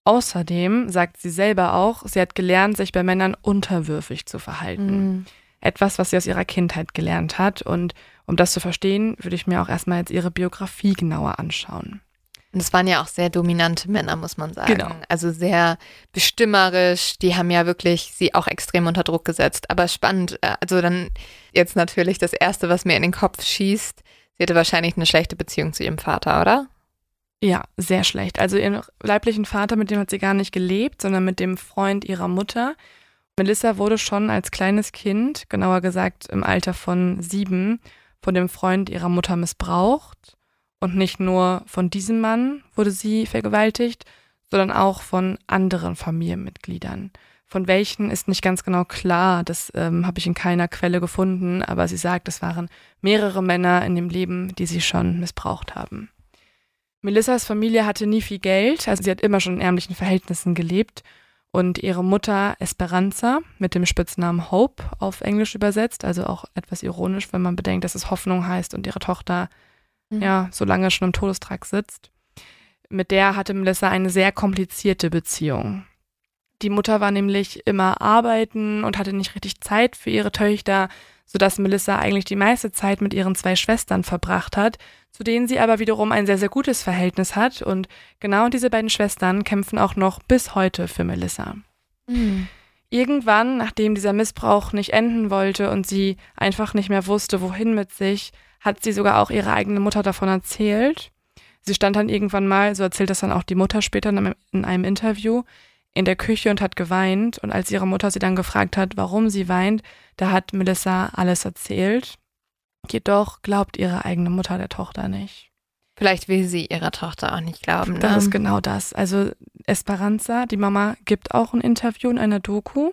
Außerdem sagt sie selber auch, sie hat gelernt, sich bei Männern unterwürfig zu verhalten. Mhm. Etwas, was sie aus ihrer Kindheit gelernt hat. Und um das zu verstehen, würde ich mir auch erstmal jetzt ihre Biografie genauer anschauen. Und es waren ja auch sehr dominante Männer, muss man sagen. Genau. Also sehr bestimmerisch. Die haben ja wirklich sie auch extrem unter Druck gesetzt. Aber spannend, also dann jetzt natürlich das Erste, was mir in den Kopf schießt. Sie hatte wahrscheinlich eine schlechte Beziehung zu ihrem Vater, oder? Ja, sehr schlecht. Also ihren leiblichen Vater, mit dem hat sie gar nicht gelebt, sondern mit dem Freund ihrer Mutter. Melissa wurde schon als kleines Kind, genauer gesagt im Alter von sieben, von dem Freund ihrer Mutter missbraucht. Und nicht nur von diesem Mann wurde sie vergewaltigt, sondern auch von anderen Familienmitgliedern. Von welchen ist nicht ganz genau klar, das ähm, habe ich in keiner Quelle gefunden, aber sie sagt, es waren mehrere Männer in dem Leben, die sie schon missbraucht haben. Melissas Familie hatte nie viel Geld, also sie hat immer schon in ärmlichen Verhältnissen gelebt. Und ihre Mutter Esperanza, mit dem Spitznamen Hope auf Englisch übersetzt, also auch etwas ironisch, wenn man bedenkt, dass es Hoffnung heißt und ihre Tochter mhm. ja so lange schon im Todestrakt sitzt. Mit der hatte Melissa eine sehr komplizierte Beziehung. Die Mutter war nämlich immer arbeiten und hatte nicht richtig Zeit für ihre Töchter, sodass Melissa eigentlich die meiste Zeit mit ihren zwei Schwestern verbracht hat, zu denen sie aber wiederum ein sehr, sehr gutes Verhältnis hat. Und genau diese beiden Schwestern kämpfen auch noch bis heute für Melissa. Mhm. Irgendwann, nachdem dieser Missbrauch nicht enden wollte und sie einfach nicht mehr wusste, wohin mit sich, hat sie sogar auch ihre eigene Mutter davon erzählt. Sie stand dann irgendwann mal, so erzählt das dann auch die Mutter später in einem Interview, in der Küche und hat geweint. Und als ihre Mutter sie dann gefragt hat, warum sie weint, da hat Melissa alles erzählt. Jedoch glaubt ihre eigene Mutter der Tochter nicht. Vielleicht will sie ihrer Tochter auch nicht glauben. Ne? Das ist genau das. Also Esperanza, die Mama, gibt auch ein Interview in einer Doku.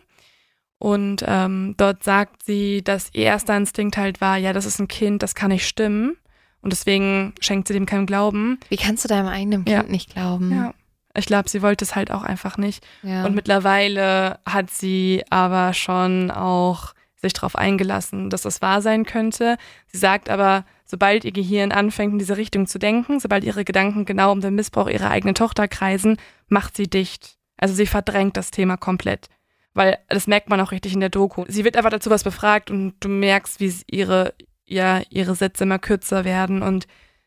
Und ähm, dort sagt sie, dass ihr erster Instinkt halt war, ja, das ist ein Kind, das kann nicht stimmen. Und deswegen schenkt sie dem keinen Glauben. Wie kannst du deinem eigenen Kind ja. nicht glauben? Ja. Ich glaube, sie wollte es halt auch einfach nicht. Ja. Und mittlerweile hat sie aber schon auch sich darauf eingelassen, dass das wahr sein könnte. Sie sagt aber, sobald ihr Gehirn anfängt, in diese Richtung zu denken, sobald ihre Gedanken genau um den Missbrauch ihrer eigenen Tochter kreisen, macht sie dicht. Also sie verdrängt das Thema komplett. Weil das merkt man auch richtig in der Doku. Sie wird einfach dazu was befragt und du merkst, wie ihre, ja, ihre Sätze immer kürzer werden und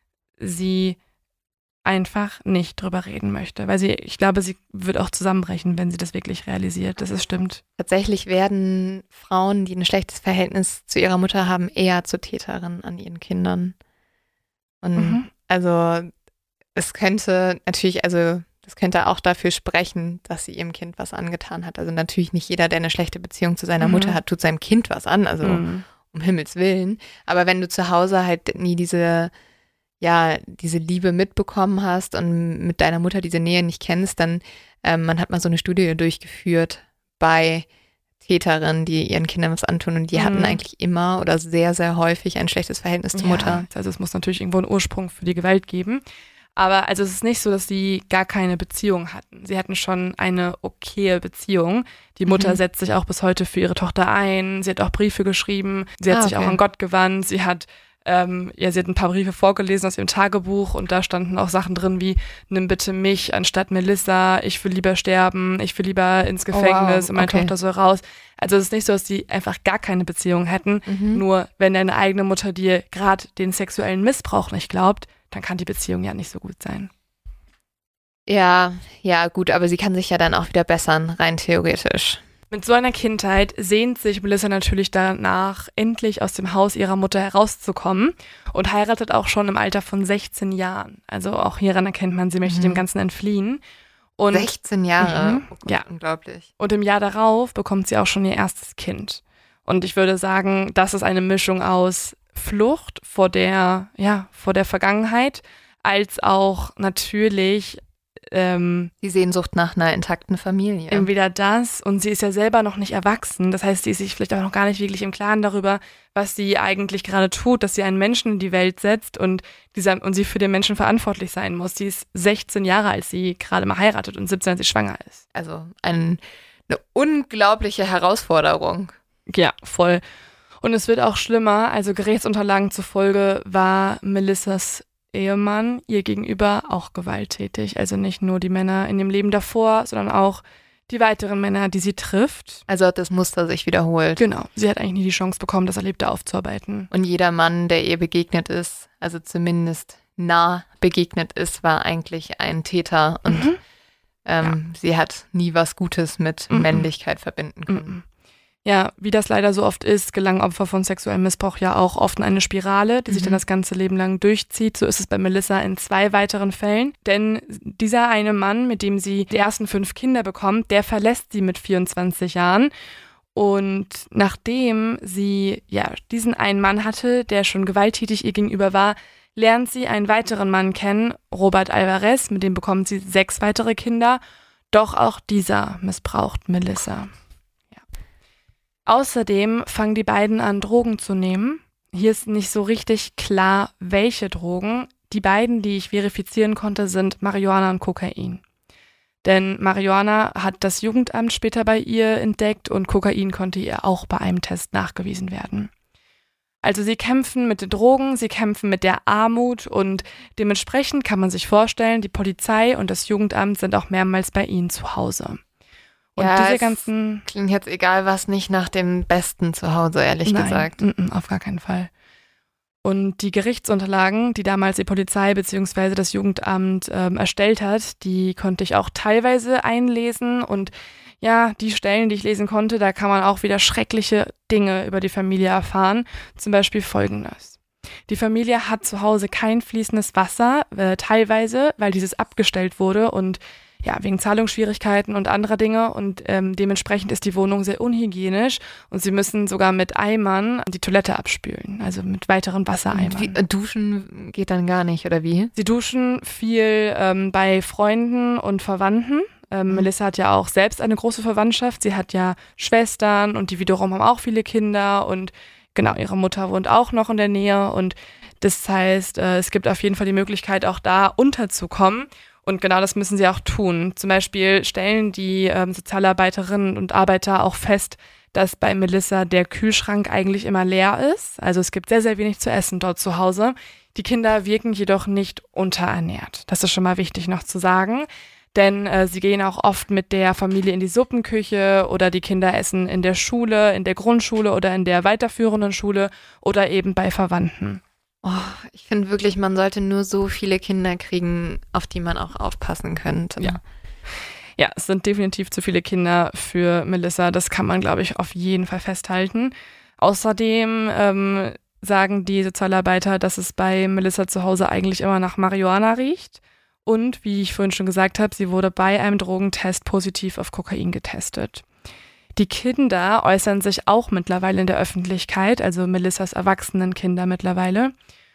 sie einfach nicht drüber reden möchte. Weil sie, ich glaube, sie wird auch zusammenbrechen, wenn sie das wirklich realisiert, dass es stimmt. Tatsächlich werden Frauen, die ein schlechtes Verhältnis zu ihrer Mutter haben, eher zu Täterinnen an ihren Kindern. Und mhm. also es könnte natürlich, also das könnte auch dafür sprechen, dass sie ihrem Kind was angetan hat. Also natürlich nicht jeder, der eine schlechte Beziehung zu seiner mhm. Mutter hat, tut seinem Kind was an, also mhm. um Himmels Willen. Aber wenn du zu Hause halt nie diese ja, diese Liebe mitbekommen hast und mit deiner Mutter diese Nähe nicht kennst, dann, ähm, man hat mal so eine Studie durchgeführt bei Täterinnen, die ihren Kindern was antun und die mhm. hatten eigentlich immer oder sehr, sehr häufig ein schlechtes Verhältnis zur ja, Mutter. Also es muss natürlich irgendwo einen Ursprung für die Gewalt geben. Aber also es ist nicht so, dass sie gar keine Beziehung hatten. Sie hatten schon eine okaye Beziehung. Die Mutter mhm. setzt sich auch bis heute für ihre Tochter ein. Sie hat auch Briefe geschrieben. Sie hat ah, sich okay. auch an Gott gewandt. Sie hat Ähm, ja, sie hat ein paar Briefe vorgelesen aus ihrem Tagebuch und da standen auch Sachen drin wie, nimm bitte mich anstatt Melissa, ich will lieber sterben, ich will lieber ins Gefängnis oh, wow. und meine okay. Tochter soll raus. Also es ist nicht so, dass die einfach gar keine Beziehung hätten, mhm. nur wenn deine eigene Mutter dir gerade den sexuellen Missbrauch nicht glaubt, dann kann die Beziehung ja nicht so gut sein. Ja, ja gut, aber sie kann sich ja dann auch wieder bessern, rein theoretisch. Mit so einer Kindheit sehnt sich Melissa natürlich danach, endlich aus dem Haus ihrer Mutter herauszukommen und heiratet auch schon im Alter von sechzehn Jahren. Also auch hieran erkennt man, sie möchte mhm. dem Ganzen entfliehen. Und, sechzehn Jahre? Mhm, oh Gott, ja. Unglaublich. Und im Jahr darauf bekommt sie auch schon ihr erstes Kind. Und ich würde sagen, das ist eine Mischung aus Flucht vor der, ja, vor der Vergangenheit, als auch natürlich Ähm, die Sehnsucht nach einer intakten Familie. Entweder das und sie ist ja selber noch nicht erwachsen. Das heißt, sie ist sich vielleicht auch noch gar nicht wirklich im Klaren darüber, was sie eigentlich gerade tut, dass sie einen Menschen in die Welt setzt und, dieser, und sie für den Menschen verantwortlich sein muss. Sie ist sechzehn Jahre, als sie gerade mal heiratet und siebzehn, als sie schwanger ist. Also ein, eine unglaubliche Herausforderung. Ja, voll. Und es wird auch schlimmer. Also Gerichtsunterlagen zufolge war Melissas Ehemann ihr gegenüber auch gewalttätig. Also nicht nur die Männer in dem Leben davor, sondern auch die weiteren Männer, die sie trifft. Also hat das Muster sich wiederholt. Genau, sie hat eigentlich nie die Chance bekommen, das Erlebte aufzuarbeiten. Und jeder Mann, der ihr begegnet ist, also zumindest nah begegnet ist, war eigentlich ein Täter. Und Mhm. ähm, Ja. sie hat nie was Gutes mit Mhm. Männlichkeit verbinden können. Mhm. Ja, wie das leider so oft ist, gelangen Opfer von sexuellem Missbrauch ja auch oft in eine Spirale, die sich Mhm. dann das ganze Leben lang durchzieht. So ist es bei Melissa in zwei weiteren Fällen. Denn dieser eine Mann, mit dem sie die ersten fünf Kinder bekommt, der verlässt sie mit vierundzwanzig Jahren. Und nachdem sie ja diesen einen Mann hatte, der schon gewalttätig ihr gegenüber war, lernt sie einen weiteren Mann kennen, Robert Alvarez, mit dem bekommt sie sechs weitere Kinder. Doch auch dieser missbraucht Melissa. Außerdem fangen die beiden an, Drogen zu nehmen. Hier ist nicht so richtig klar, welche Drogen. Die beiden, die ich verifizieren konnte, sind Marihuana und Kokain. Denn Marihuana hat das Jugendamt später bei ihr entdeckt und Kokain konnte ihr auch bei einem Test nachgewiesen werden. Also sie kämpfen mit den Drogen, sie kämpfen mit der Armut und dementsprechend kann man sich vorstellen, die Polizei und das Jugendamt sind auch mehrmals bei ihnen zu Hause. Und Ja, diese es ganzen... Klingt jetzt egal was nicht nach dem besten Zuhause, ehrlich Nein, gesagt. n-n, auf gar keinen Fall. Und die Gerichtsunterlagen, die damals die Polizei bzw. das Jugendamt ähm, erstellt hat, die konnte ich auch teilweise einlesen. Und ja, die Stellen, die ich lesen konnte, da kann man auch wieder schreckliche Dinge über die Familie erfahren. Zum Beispiel Folgendes. Die Familie hat zu Hause kein fließendes Wasser, äh, teilweise, weil dieses abgestellt wurde und ja, wegen Zahlungsschwierigkeiten und anderer Dinge und ähm, dementsprechend ist die Wohnung sehr unhygienisch und sie müssen sogar mit Eimern die Toilette abspülen, also mit weiteren Wassereimern. Wie, äh, duschen geht dann gar nicht, oder wie? Sie duschen viel ähm, bei Freunden und Verwandten. Ähm, Mhm. Melissa hat ja auch selbst eine große Verwandtschaft. Sie hat ja Schwestern und die wiederum haben auch viele Kinder und genau, ihre Mutter wohnt auch noch in der Nähe und das heißt, äh, es gibt auf jeden Fall die Möglichkeit, auch da unterzukommen. Und genau das müssen sie auch tun. Zum Beispiel stellen die ähm, Sozialarbeiterinnen und Arbeiter auch fest, dass bei Melissa der Kühlschrank eigentlich immer leer ist. Also es gibt sehr, sehr wenig zu essen dort zu Hause. Die Kinder wirken jedoch nicht unterernährt. Das ist schon mal wichtig noch zu sagen. Denn äh, sie gehen auch oft mit der Familie in die Suppenküche oder die Kinder essen in der Schule, in der Grundschule oder in der weiterführenden Schule oder eben bei Verwandten. Oh, ich finde wirklich, man sollte nur so viele Kinder kriegen, auf die man auch aufpassen könnte. Ja. Ja, es sind definitiv zu viele Kinder für Melissa. Das kann man, glaube ich, auf jeden Fall festhalten. Außerdem ähm, sagen die Sozialarbeiter, dass es bei Melissa zu Hause eigentlich immer nach Marihuana riecht. Und wie ich vorhin schon gesagt habe, sie wurde bei einem Drogentest positiv auf Kokain getestet. Die Kinder äußern sich auch mittlerweile in der Öffentlichkeit, also Melissas erwachsenen Kinder mittlerweile.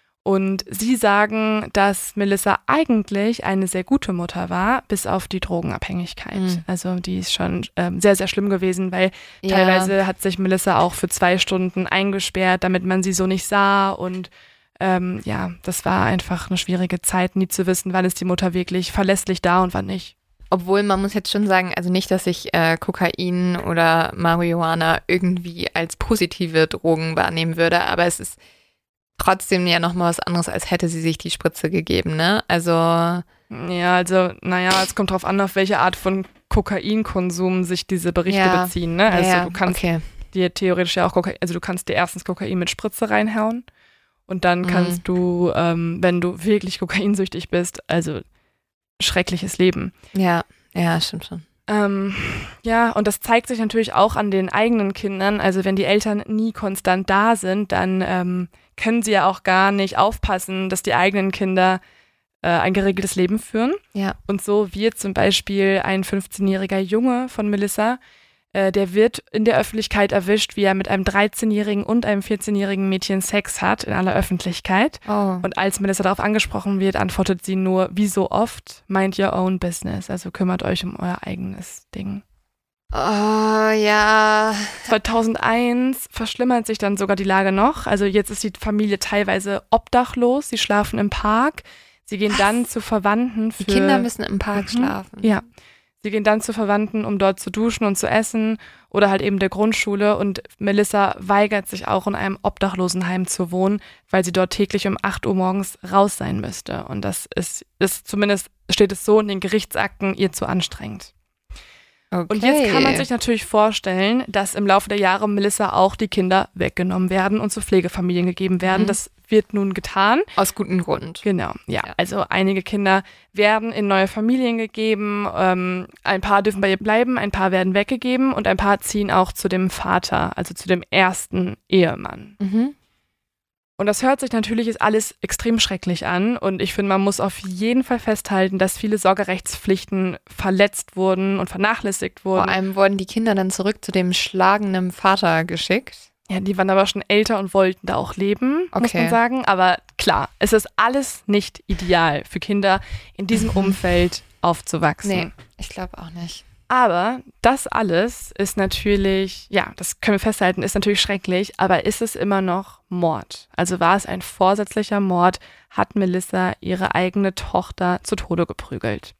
Und sie sagen, dass Melissa eigentlich eine sehr gute Mutter war, bis auf die Drogenabhängigkeit. Mhm. Also die ist schon ähm, sehr, sehr schlimm gewesen, weil Ja. teilweise hat sich Melissa auch für zwei Stunden eingesperrt, damit man sie so nicht sah. Und ähm, ja, das war einfach eine schwierige Zeit, nie zu wissen, wann ist die Mutter wirklich verlässlich da und wann nicht. Obwohl, man muss jetzt schon sagen, also nicht, dass ich äh, Kokain oder Marihuana irgendwie als positive Drogen wahrnehmen würde, aber es ist trotzdem ja nochmal was anderes, als hätte sie sich die Spritze gegeben, ne? Also Ja, also, naja, es kommt drauf an, auf welche Art von Kokainkonsum sich diese Berichte Ja. beziehen, ne? Also ja, du kannst okay. dir theoretisch ja auch Kokain, also du kannst dir erstens Kokain mit Spritze reinhauen und dann Mhm. kannst du, ähm, wenn du wirklich kokainsüchtig bist, also schreckliches Leben. Ja, ja, stimmt schon. Ähm, ja, und das zeigt sich natürlich auch an den eigenen Kindern. Also wenn die Eltern nie konstant da sind, dann ähm, können sie ja auch gar nicht aufpassen, dass die eigenen Kinder äh, ein geregeltes Leben führen. Ja. Und so wird zum Beispiel ein fünfzehnjähriger Junge von Melissa, äh, der wird in der Öffentlichkeit erwischt, wie er mit einem dreizehnjährigen und einem vierzehnjährigen Mädchen Sex hat in aller Öffentlichkeit. Oh. Und als Melissa darauf angesprochen wird, antwortet sie nur, wie so oft, mind your own business. Also kümmert euch um euer eigenes Ding. Oh, ja. zweitausendeins verschlimmert sich dann sogar die Lage noch. Also jetzt ist die Familie teilweise obdachlos. Sie schlafen im Park. Sie gehen Was? dann zu Verwandten. Für Die Kinder müssen im Park Mhm. schlafen. Ja. Sie gehen dann zu Verwandten, um dort zu duschen und zu essen oder halt eben der Grundschule. Und Melissa weigert sich auch, in einem Obdachlosenheim zu wohnen, weil sie dort täglich um acht Uhr morgens raus sein müsste. Und das ist, ist zumindest steht es so in den Gerichtsakten, ihr zu anstrengend. Okay. Und jetzt kann man sich natürlich vorstellen, dass im Laufe der Jahre Melissa auch die Kinder weggenommen werden und zu Pflegefamilien gegeben werden. Mhm. Das wird nun getan. Aus gutem Grund. Genau, ja. Ja. Also einige Kinder werden in neue Familien gegeben, ähm, ein paar dürfen bei ihr bleiben, ein paar werden weggegeben und ein paar ziehen auch zu dem Vater, also zu dem ersten Ehemann. Mhm. Und das hört sich natürlich ist alles extrem schrecklich an und ich finde, man muss auf jeden Fall festhalten, dass viele Sorgerechtspflichten verletzt wurden und vernachlässigt wurden. Vor allem wurden die Kinder dann zurück zu dem schlagenden Vater geschickt. Ja, die waren aber schon älter und wollten da auch leben, muss Okay. man sagen. Aber klar, es ist alles nicht ideal für Kinder, in diesem Umfeld aufzuwachsen. Nee, ich glaube auch nicht. Aber das alles ist natürlich, ja, das können wir festhalten, ist natürlich schrecklich, aber ist es immer noch Mord? Also war es ein vorsätzlicher Mord, hat Melissa ihre eigene Tochter zu Tode geprügelt.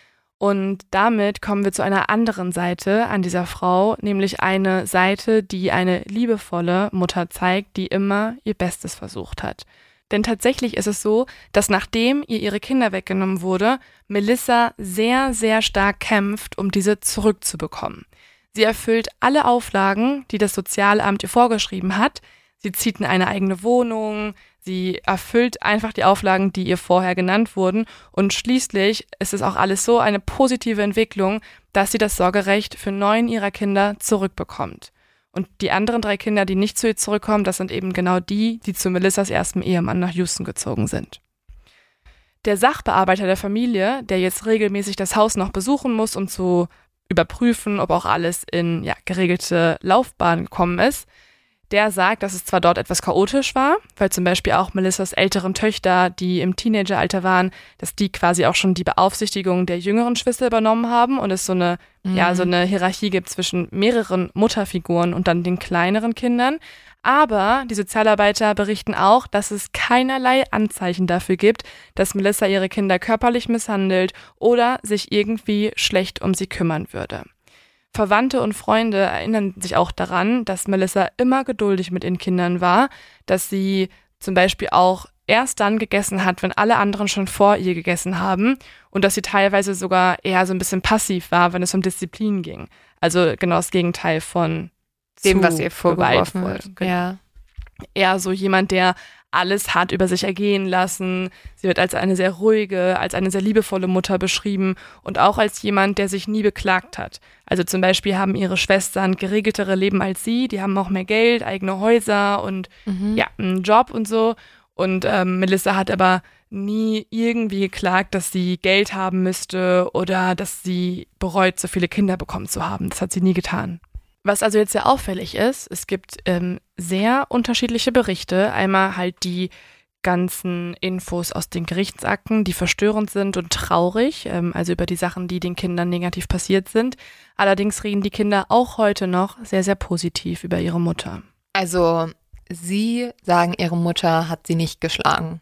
Und damit kommen wir zu einer anderen Seite an dieser Frau, nämlich eine Seite, die eine liebevolle Mutter zeigt, die immer ihr Bestes versucht hat. Denn tatsächlich ist es so, dass nachdem ihr ihre Kinder weggenommen wurde, Melissa sehr, sehr stark kämpft, um diese zurückzubekommen. Sie erfüllt alle Auflagen, die das Sozialamt ihr vorgeschrieben hat. Sie zieht in eine eigene Wohnung, sie erfüllt einfach die Auflagen, die ihr vorher genannt wurden. Und schließlich ist es auch alles so eine positive Entwicklung, dass sie das Sorgerecht für neun ihrer Kinder zurückbekommt. Und die anderen drei Kinder, die nicht zu ihr zurückkommen, das sind eben genau die, die zu Melissas erstem Ehemann nach Houston gezogen sind. Der Sachbearbeiter der Familie, der jetzt regelmäßig das Haus noch besuchen muss, um zu überprüfen, ob auch alles in ja, geregelte Laufbahn gekommen ist, der sagt, dass es zwar dort etwas chaotisch war, weil zum Beispiel auch Melissas älteren Töchter, die im Teenageralter waren, dass die quasi auch schon die Beaufsichtigung der jüngeren Schwester übernommen haben und es so eine, mhm. ja, so eine Hierarchie gibt zwischen mehreren Mutterfiguren und dann den kleineren Kindern. Aber die Sozialarbeiter berichten auch, dass es keinerlei Anzeichen dafür gibt, dass Melissa ihre Kinder körperlich misshandelt oder sich irgendwie schlecht um sie kümmern würde. Verwandte und Freunde erinnern sich auch daran, dass Melissa immer geduldig mit ihren Kindern war, dass sie zum Beispiel auch erst dann gegessen hat, wenn alle anderen schon vor ihr gegessen haben und dass sie teilweise sogar eher so ein bisschen passiv war, wenn es um Disziplin ging. Also genau das Gegenteil von dem, was ihr vorgeworfen wird. Genau. Ja. Eher so jemand, der alles hat über sich ergehen lassen. Sie wird als eine sehr ruhige, als eine sehr liebevolle Mutter beschrieben und auch als jemand, der sich nie beklagt hat. Also zum Beispiel haben ihre Schwestern geregeltere Leben als sie, die haben auch mehr Geld, eigene Häuser und Mhm. ja, einen Job und so. Und ähm, Melissa hat aber nie irgendwie geklagt, dass sie Geld haben müsste oder dass sie bereut, so viele Kinder bekommen zu haben. Das hat sie nie getan. Was also jetzt sehr auffällig ist, es gibt ähm, sehr unterschiedliche Berichte. Einmal halt die ganzen Infos aus den Gerichtsakten, die verstörend sind und traurig, ähm, also über die Sachen, die den Kindern negativ passiert sind. Allerdings reden die Kinder auch heute noch sehr, sehr positiv über ihre Mutter. Also sie sagen, ihre Mutter hat sie nicht geschlagen.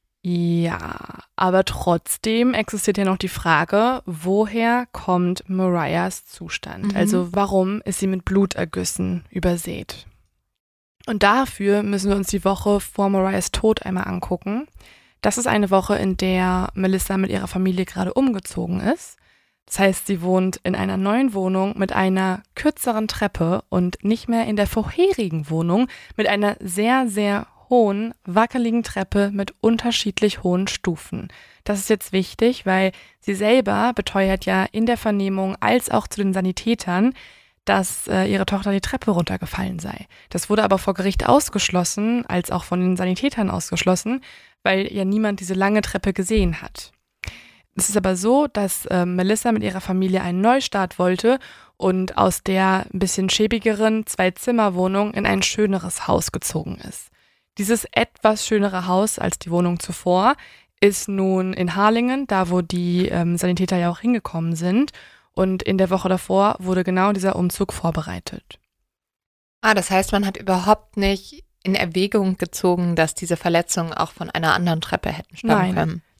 Ja, aber trotzdem existiert ja noch die Frage, woher kommt Mariahs Zustand? Mhm. Also warum ist sie mit Blutergüssen übersät? Und dafür müssen wir uns die Woche vor Mariahs Tod einmal angucken. Das ist eine Woche, in der Melissa mit ihrer Familie gerade umgezogen ist. Das heißt, sie wohnt in einer neuen Wohnung mit einer kürzeren Treppe und nicht mehr in der vorherigen Wohnung mit einer sehr, sehr hohen, wackeligen Treppe mit unterschiedlich hohen Stufen. Das ist jetzt wichtig, weil sie selber beteuert ja in der Vernehmung als auch zu den Sanitätern, dass äh, ihre Tochter die Treppe runtergefallen sei. Das wurde aber vor Gericht ausgeschlossen, als auch von den Sanitätern ausgeschlossen, weil ja niemand diese lange Treppe gesehen hat. Es ist aber so, dass äh, Melissa mit ihrer Familie einen Neustart wollte und aus der ein bisschen schäbigeren Zwei-Zimmer-Wohnung in ein schöneres Haus gezogen ist. Dieses etwas schönere Haus als die Wohnung zuvor ist nun in Harlingen, da wo die ähm, Sanitäter ja auch hingekommen sind. Und in der Woche davor wurde genau dieser Umzug vorbereitet. Ah, das heißt, man hat überhaupt nicht in Erwägung gezogen, dass diese Verletzungen auch von einer anderen Treppe hätten stammen Nein. können.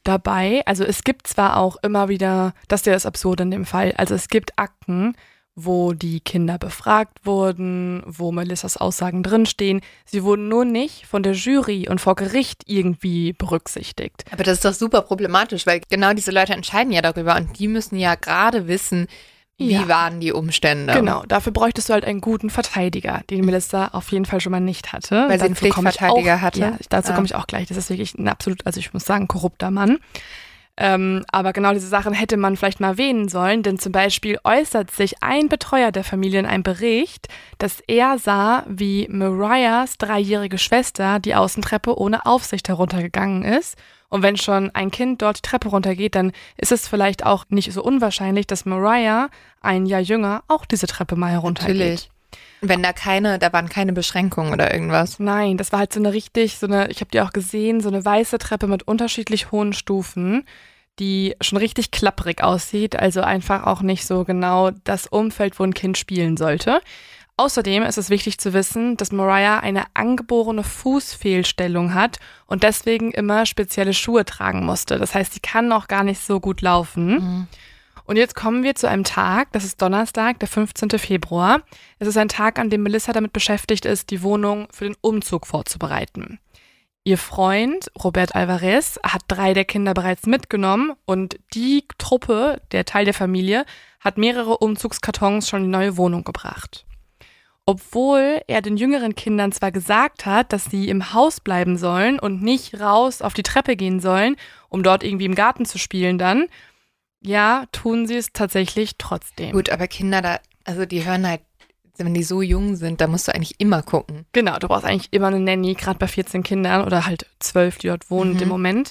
dabei. Also es gibt zwar auch immer wieder, das ist ja das Absurde in dem Fall, also es gibt Akten, wo die Kinder befragt wurden, wo Melissas Aussagen drinstehen. Sie wurden nur nicht von der Jury und vor Gericht irgendwie berücksichtigt. Aber das ist doch super problematisch, weil genau diese Leute entscheiden ja darüber und die müssen ja gerade wissen, wie Ja. waren die Umstände. Genau, dafür bräuchtest du halt einen guten Verteidiger, den Melissa auf jeden Fall schon mal nicht hatte. Weil sie einen Dazu komme ich Pflichtverteidiger auch, hatte? Ja, dazu Ah. komme ich auch gleich. Das ist wirklich ein absolut, also ich muss sagen, korrupter Mann. Ähm, aber genau diese Sachen hätte man vielleicht mal erwähnen sollen, denn zum Beispiel äußert sich ein Betreuer der Familie in einem Bericht, dass er sah, wie Mariahs dreijährige Schwester die Außentreppe ohne Aufsicht heruntergegangen ist. Und wenn schon ein Kind dort die Treppe runtergeht, dann ist es vielleicht auch nicht so unwahrscheinlich, dass Mariah, ein Jahr jünger, auch diese Treppe mal heruntergeht. Natürlich. Wenn da keine, da waren keine Beschränkungen oder irgendwas. Nein, das war halt so eine richtig, so eine, ich habe die auch gesehen, so eine weiße Treppe mit unterschiedlich hohen Stufen, die schon richtig klapprig aussieht, also einfach auch nicht so genau das Umfeld, wo ein Kind spielen sollte. Außerdem ist es wichtig zu wissen, dass Mariah eine angeborene Fußfehlstellung hat und deswegen immer spezielle Schuhe tragen musste. Das heißt, sie kann noch gar nicht so gut laufen. Mhm. Und jetzt kommen wir zu einem Tag, das ist Donnerstag, der fünfzehnten Februar. Es ist ein Tag, an dem Melissa damit beschäftigt ist, die Wohnung für den Umzug vorzubereiten. Ihr Freund Robert Alvarez hat drei der Kinder bereits mitgenommen und die Truppe, der Teil der Familie, hat mehrere Umzugskartons schon in die neue Wohnung gebracht. Obwohl er den jüngeren Kindern zwar gesagt hat, dass sie im Haus bleiben sollen und nicht raus auf die Treppe gehen sollen, um dort irgendwie im Garten zu spielen dann, ja, tun sie es tatsächlich trotzdem. Gut, aber Kinder da, also die hören halt, wenn die so jung sind, da musst du eigentlich immer gucken. Genau, du brauchst eigentlich immer eine Nanny, gerade bei vierzehn Kindern oder halt zwölf, die dort wohnen Mhm. im Moment.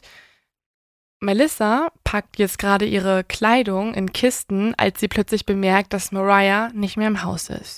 Melissa packt jetzt gerade ihre Kleidung in Kisten, als sie plötzlich bemerkt, dass Mariah nicht mehr im Haus ist.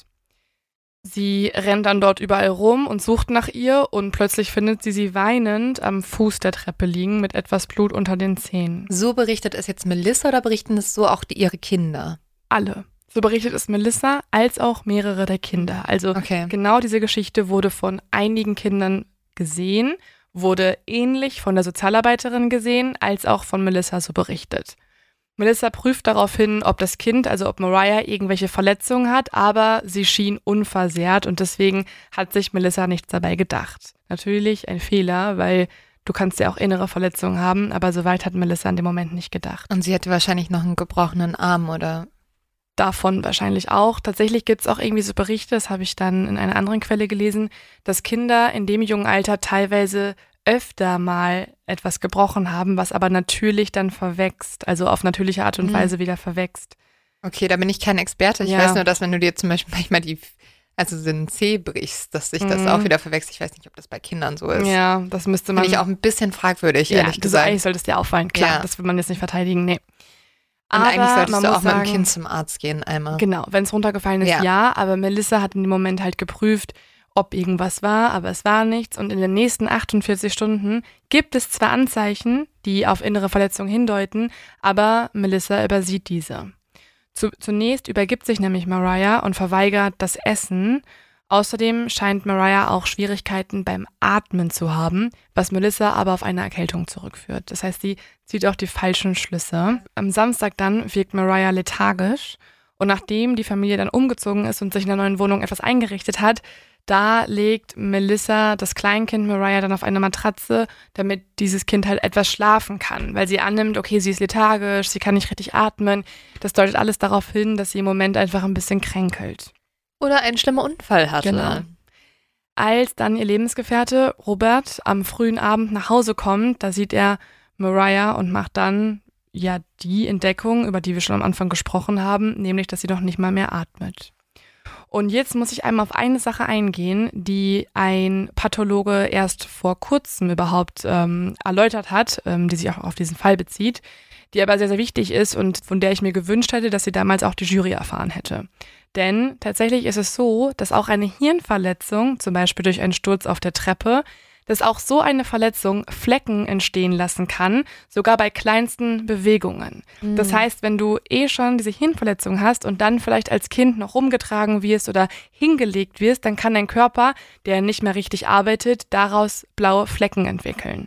Sie rennt dann dort überall rum und sucht nach ihr und plötzlich findet sie sie weinend am Fuß der Treppe liegen mit etwas Blut unter den Zähnen. So berichtet es jetzt Melissa oder berichten es so auch die, ihre Kinder? Alle. So berichtet es Melissa als auch mehrere der Kinder. Also Okay. genau diese Geschichte wurde von einigen Kindern gesehen, wurde ähnlich von der Sozialarbeiterin gesehen, als auch von Melissa so berichtet. Melissa prüft darauf hin, ob das Kind, also ob Mariah irgendwelche Verletzungen hat, aber sie schien unversehrt und deswegen hat sich Melissa nichts dabei gedacht. Natürlich ein Fehler, weil du kannst ja auch innere Verletzungen haben, aber soweit hat Melissa in dem Moment nicht gedacht. Und sie hatte wahrscheinlich noch einen gebrochenen Arm oder... Davon wahrscheinlich auch. Tatsächlich gibt es auch irgendwie so Berichte, das habe ich dann in einer anderen Quelle gelesen, dass Kinder in dem jungen Alter teilweise öfter mal etwas gebrochen haben, was aber natürlich dann verwächst, also auf natürliche Art und Mhm. Weise wieder verwächst. Okay, da bin ich kein Experte. Ich Ja. weiß nur, dass wenn du dir zum Beispiel manchmal die, also so einen Zeh brichst, dass sich das Mhm. auch wieder verwechselt. Ich weiß nicht, ob das bei Kindern so ist. Ja, das müsste man. Finde ich auch ein bisschen fragwürdig, ja, ehrlich das gesagt. eigentlich sollte es dir auffallen. Klar, Ja. das will man jetzt nicht verteidigen, nee. Und Aber eigentlich solltest man du muss auch mit dem sagen, Kind zum Arzt gehen einmal. Genau, wenn es runtergefallen ist, ja. Ja. Aber Melissa hat in dem Moment halt geprüft, ob irgendwas war, aber es war nichts. Und in den nächsten achtundvierzig Stunden gibt es zwar Anzeichen, die auf innere Verletzungen hindeuten, aber Melissa übersieht diese. Zu, zunächst übergibt sich nämlich Mariah und verweigert das Essen. Außerdem scheint Mariah auch Schwierigkeiten beim Atmen zu haben, was Melissa aber auf eine Erkältung zurückführt. Das heißt, sie zieht auch die falschen Schlüsse. Am Samstag dann wirkt Mariah lethargisch und nachdem die Familie dann umgezogen ist und sich in der neuen Wohnung etwas eingerichtet hat, da legt Melissa das Kleinkind Mariah dann auf eine Matratze, damit dieses Kind halt etwas schlafen kann, weil sie annimmt, okay, sie ist lethargisch, sie kann nicht richtig atmen. Das deutet alles darauf hin, dass sie im Moment einfach ein bisschen kränkelt. Oder einen schlimmen Unfall hatte. Genau. Als dann ihr Lebensgefährte Robert am frühen Abend nach Hause kommt, da sieht er Mariah und macht dann ja die Entdeckung, über die wir schon am Anfang gesprochen haben, nämlich, dass sie noch nicht mal mehr atmet. Und jetzt muss ich einmal auf eine Sache eingehen, die ein Pathologe erst vor kurzem überhaupt ähm, erläutert hat, ähm, die sich auch auf diesen Fall bezieht, die aber sehr, sehr wichtig ist und von der ich mir gewünscht hätte, dass sie damals auch die Jury erfahren hätte. Denn tatsächlich ist es so, dass auch eine Hirnverletzung, zum Beispiel durch einen Sturz auf der Treppe, dass auch so eine Verletzung Flecken entstehen lassen kann, sogar bei kleinsten Bewegungen. Mhm. Das heißt, wenn du eh schon diese Hirnverletzung hast und dann vielleicht als Kind noch rumgetragen wirst oder hingelegt wirst, dann kann dein Körper, der nicht mehr richtig arbeitet, daraus blaue Flecken entwickeln.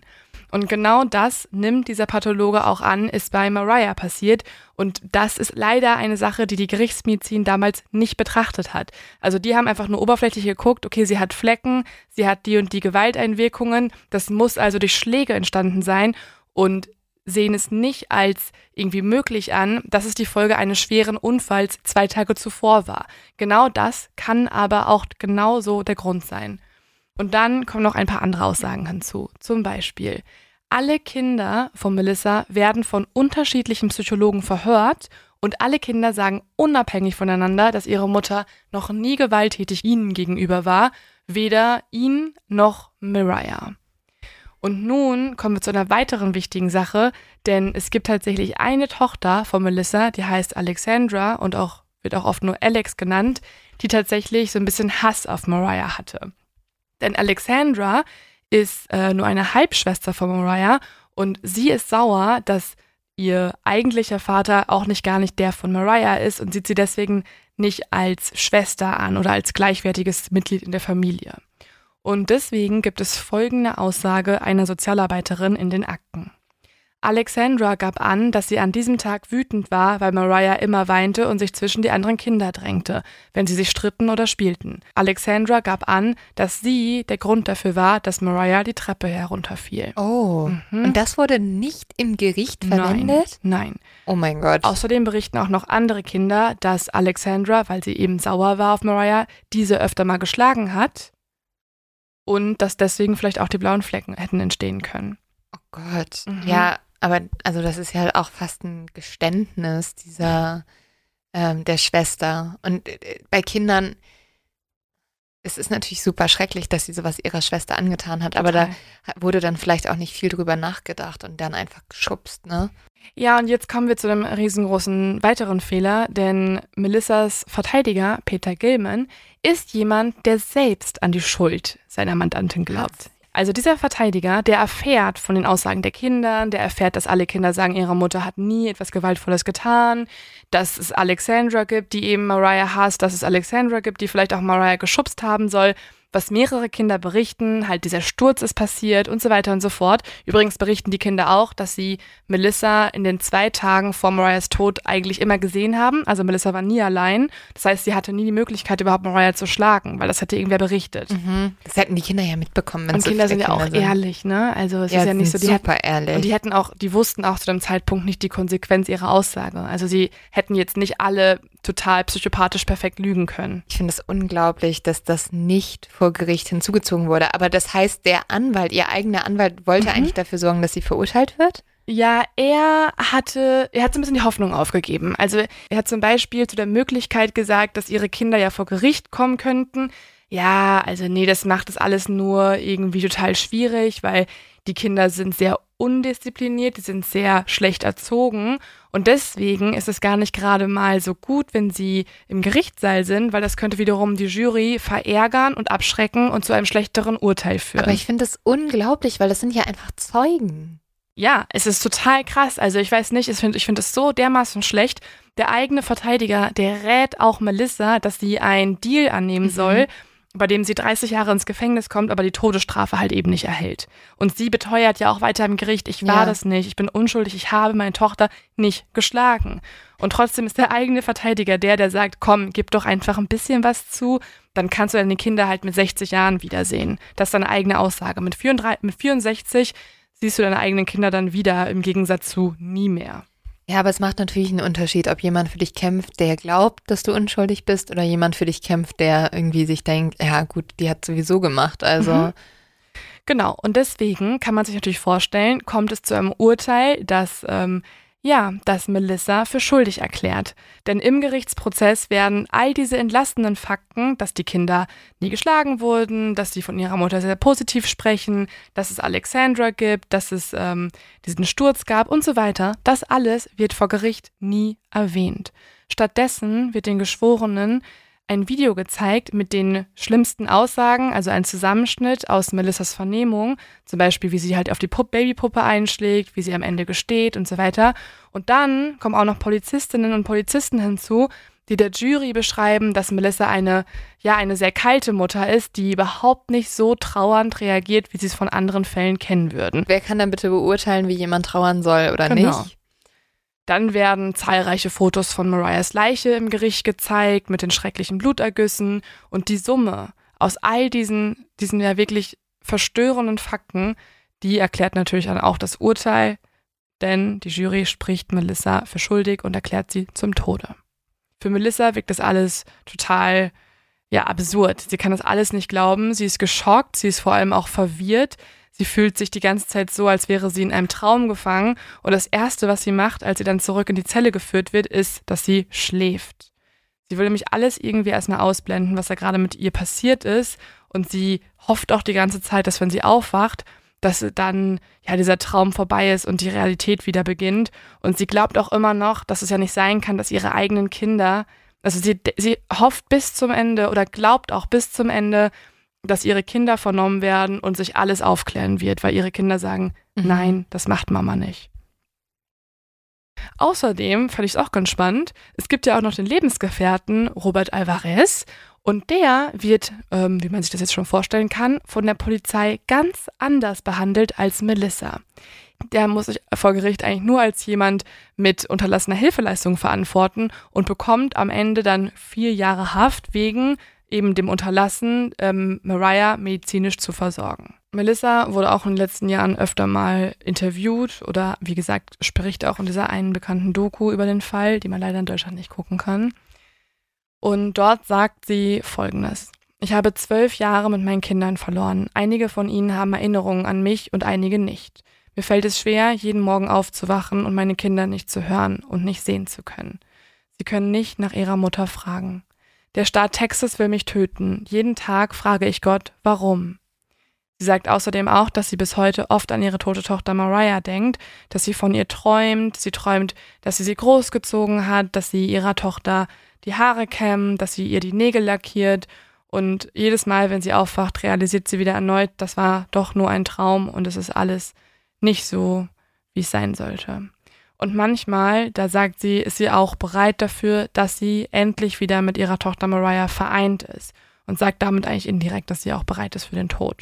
Und genau das nimmt dieser Pathologe auch an, ist bei Mariah passiert. Und das ist leider eine Sache, die die Gerichtsmedizin damals nicht betrachtet hat. Also die haben einfach nur oberflächlich geguckt, okay, sie hat Flecken, sie hat die und die Gewalteinwirkungen, das muss also durch Schläge entstanden sein und sehen es nicht als irgendwie möglich an, dass es die Folge eines schweren Unfalls zwei Tage zuvor war. Genau das kann aber auch genauso der Grund sein. Und dann kommen noch ein paar andere Aussagen hinzu. Zum Beispiel, alle Kinder von Melissa werden von unterschiedlichen Psychologen verhört und alle Kinder sagen unabhängig voneinander, dass ihre Mutter noch nie gewalttätig ihnen gegenüber war, weder ihn noch Mariah. Und nun kommen wir zu einer weiteren wichtigen Sache, denn es gibt tatsächlich eine Tochter von Melissa, die heißt Alexandra und auch wird auch oft nur Alex genannt, die tatsächlich so ein bisschen Hass auf Mariah hatte. Denn Alexandra ist äh, nur eine Halbschwester von Mariah und sie ist sauer, dass ihr eigentlicher Vater auch nicht gar nicht der von Mariah ist und sieht sie deswegen nicht als Schwester an oder als gleichwertiges Mitglied in der Familie. Und deswegen gibt es folgende Aussage einer Sozialarbeiterin in den Akten. Alexandra gab an, dass sie an diesem Tag wütend war, weil Mariah immer weinte und sich zwischen die anderen Kinder drängte, wenn sie sich stritten oder spielten. Alexandra gab an, dass sie der Grund dafür war, dass Mariah die Treppe herunterfiel. Oh, mhm. Und das wurde nicht im Gericht verwendet? Nein, nein. Oh mein Gott. Außerdem berichten auch noch andere Kinder, dass Alexandra, weil sie eben sauer war auf Mariah, diese öfter mal geschlagen hat und dass deswegen vielleicht auch die blauen Flecken hätten entstehen können. Oh Gott, Mhm. ja. Aber also das ist ja auch fast ein Geständnis dieser ähm, der Schwester. Und äh, bei Kindern, es ist natürlich super schrecklich, dass sie sowas ihrer Schwester angetan hat, aber da Total. wurde dann vielleicht auch nicht viel drüber nachgedacht und dann einfach geschubst, ne? Ja, und jetzt kommen wir zu einem riesengroßen weiteren Fehler, denn Melissas Verteidiger, Peter Gilman, ist jemand, der selbst an die Schuld seiner Mandantin glaubt. Also dieser Verteidiger, der erfährt von den Aussagen der Kinder, der erfährt, dass alle Kinder sagen, ihre Mutter hat nie etwas Gewaltvolles getan, dass es Alexandra gibt, die eben Mariah hasst, dass es Alexandra gibt, die vielleicht auch Mariah geschubst haben soll, was mehrere Kinder berichten, halt dieser Sturz ist passiert und so weiter und so fort. Übrigens berichten die Kinder auch, dass sie Melissa in den zwei Tagen vor Mariahs Tod eigentlich immer gesehen haben. Also Melissa war nie allein. Das heißt, sie hatte nie die Möglichkeit, überhaupt Mariah zu schlagen, weil das hätte irgendwer berichtet. Mhm. Das hätten die Kinder ja mitbekommen, wenn Und so Kinder viele sind ja auch Kinder sind. ehrlich, ne? Also es Ja, ist ja nicht so, sind die super hätten, ehrlich. und die hätten auch, die wussten auch zu dem Zeitpunkt nicht die Konsequenz ihrer Aussage. Also sie hätten jetzt nicht alle total psychopathisch perfekt lügen können. Ich finde es unglaublich, dass das nicht vor Gericht hinzugezogen wurde. Aber das heißt, der Anwalt, ihr eigener Anwalt, wollte Mhm. eigentlich dafür sorgen, dass sie verurteilt wird? Ja, er hatte, er hat so ein bisschen die Hoffnung aufgegeben. Also er hat zum Beispiel zu der Möglichkeit gesagt, dass ihre Kinder ja vor Gericht kommen könnten. Ja, also nee, das macht das alles nur irgendwie total schwierig, weil die Kinder sind sehr undiszipliniert, die sind sehr schlecht erzogen und deswegen ist es gar nicht gerade mal so gut, wenn sie im Gerichtssaal sind, weil das könnte wiederum die Jury verärgern und abschrecken und zu einem schlechteren Urteil führen. Aber ich finde das unglaublich, weil das sind ja einfach Zeugen. Ja, es ist total krass. Also ich weiß nicht, ich finde ich finde es so dermaßen schlecht. Der eigene Verteidiger, der rät auch Melissa, dass sie einen Deal annehmen Mhm. soll, bei dem sie dreißig Jahre ins Gefängnis kommt, aber die Todesstrafe halt eben nicht erhält. Und sie beteuert ja auch weiter im Gericht, ich war Ja. das nicht, ich bin unschuldig, ich habe meine Tochter nicht geschlagen. Und trotzdem ist der eigene Verteidiger der, der sagt, komm, gib doch einfach ein bisschen was zu, dann kannst du deine Kinder halt mit sechzig Jahren wiedersehen. Das ist deine eigene Aussage. Mit vierunddreißig, mit vierundsechzig siehst du deine eigenen Kinder dann wieder, im Gegensatz zu nie mehr. Ja, aber es macht natürlich einen Unterschied, ob jemand für dich kämpft, der glaubt, dass du unschuldig bist, oder jemand für dich kämpft, der irgendwie sich denkt, ja gut, die hat sowieso gemacht, also. Mhm. Genau, und deswegen kann man sich natürlich vorstellen, kommt es zu einem Urteil, das, ähm, ja, das Melissa für schuldig erklärt. Denn im Gerichtsprozess werden all diese entlastenden Fakten, dass die Kinder nie geschlagen wurden, dass sie von ihrer Mutter sehr positiv sprechen, dass es Alexandra gibt, dass es ähm, diesen Sturz gab und so weiter, das alles wird vor Gericht nie erwähnt. Stattdessen wird den Geschworenen ein Video gezeigt mit den schlimmsten Aussagen, also ein Zusammenschnitt aus Melissas Vernehmung, zum Beispiel, wie sie halt auf die Pup- Babypuppe einschlägt, wie sie am Ende gesteht und so weiter. Und dann kommen auch noch Polizistinnen und Polizisten hinzu, die der Jury beschreiben, dass Melissa eine, ja, eine sehr kalte Mutter ist, die überhaupt nicht so trauernd reagiert, wie sie es von anderen Fällen kennen würden. Wer kann dann bitte beurteilen, wie jemand trauern soll oder Genau. nicht? Dann werden zahlreiche Fotos von Mariahs Leiche im Gericht gezeigt, mit den schrecklichen Blutergüssen. Und die Summe aus all diesen, diesen ja wirklich verstörenden Fakten, die erklärt natürlich dann auch das Urteil, denn die Jury spricht Melissa für schuldig und erklärt sie zum Tode. Für Melissa wirkt das alles total, ja, absurd. Sie kann das alles nicht glauben. Sie ist geschockt, sie ist vor allem auch verwirrt. Sie fühlt sich die ganze Zeit so, als wäre sie in einem Traum gefangen. Und das Erste, was sie macht, als sie dann zurück in die Zelle geführt wird, ist, dass sie schläft. Sie will nämlich alles irgendwie erstmal ausblenden, was da gerade mit ihr passiert ist. Und sie hofft auch die ganze Zeit, dass wenn sie aufwacht, dass dann ja dieser Traum vorbei ist und die Realität wieder beginnt. Und sie glaubt auch immer noch, dass es ja nicht sein kann, dass ihre eigenen Kinder, also sie, sie hofft bis zum Ende oder glaubt auch bis zum Ende, dass ihre Kinder vernommen werden und sich alles aufklären wird, weil ihre Kinder sagen, mhm. nein, das macht Mama nicht. Außerdem fand ich es auch ganz spannend, es gibt ja auch noch den Lebensgefährten Robert Alvarez und der wird, ähm, wie man sich das jetzt schon vorstellen kann, von der Polizei ganz anders behandelt als Melissa. Der muss sich vor Gericht eigentlich nur als jemand mit unterlassener Hilfeleistung verantworten und bekommt am Ende dann vier Jahre Haft wegen eben dem Unterlassen, ähm, Mariah medizinisch zu versorgen. Melissa wurde auch in den letzten Jahren öfter mal interviewt oder wie gesagt, spricht auch in dieser einen bekannten Doku über den Fall, die man leider in Deutschland nicht gucken kann. Und dort sagt sie Folgendes: Ich habe zwölf Jahre mit meinen Kindern verloren. Einige von ihnen haben Erinnerungen an mich und einige nicht. Mir fällt es schwer, jeden Morgen aufzuwachen und meine Kinder nicht zu hören und nicht sehen zu können. Sie können nicht nach ihrer Mutter fragen. Der Staat Texas will mich töten. Jeden Tag frage ich Gott, warum? Sie sagt außerdem auch, dass sie bis heute oft an ihre tote Tochter Mariah denkt, dass sie von ihr träumt. Sie träumt, dass sie sie großgezogen hat, dass sie ihrer Tochter die Haare kämmt, dass sie ihr die Nägel lackiert. Und jedes Mal, wenn sie aufwacht, realisiert sie wieder erneut, das war doch nur ein Traum und es ist alles nicht so, wie es sein sollte. Und manchmal, da sagt sie, ist sie auch bereit dafür, dass sie endlich wieder mit ihrer Tochter Mariah vereint ist und sagt damit eigentlich indirekt, dass sie auch bereit ist für den Tod.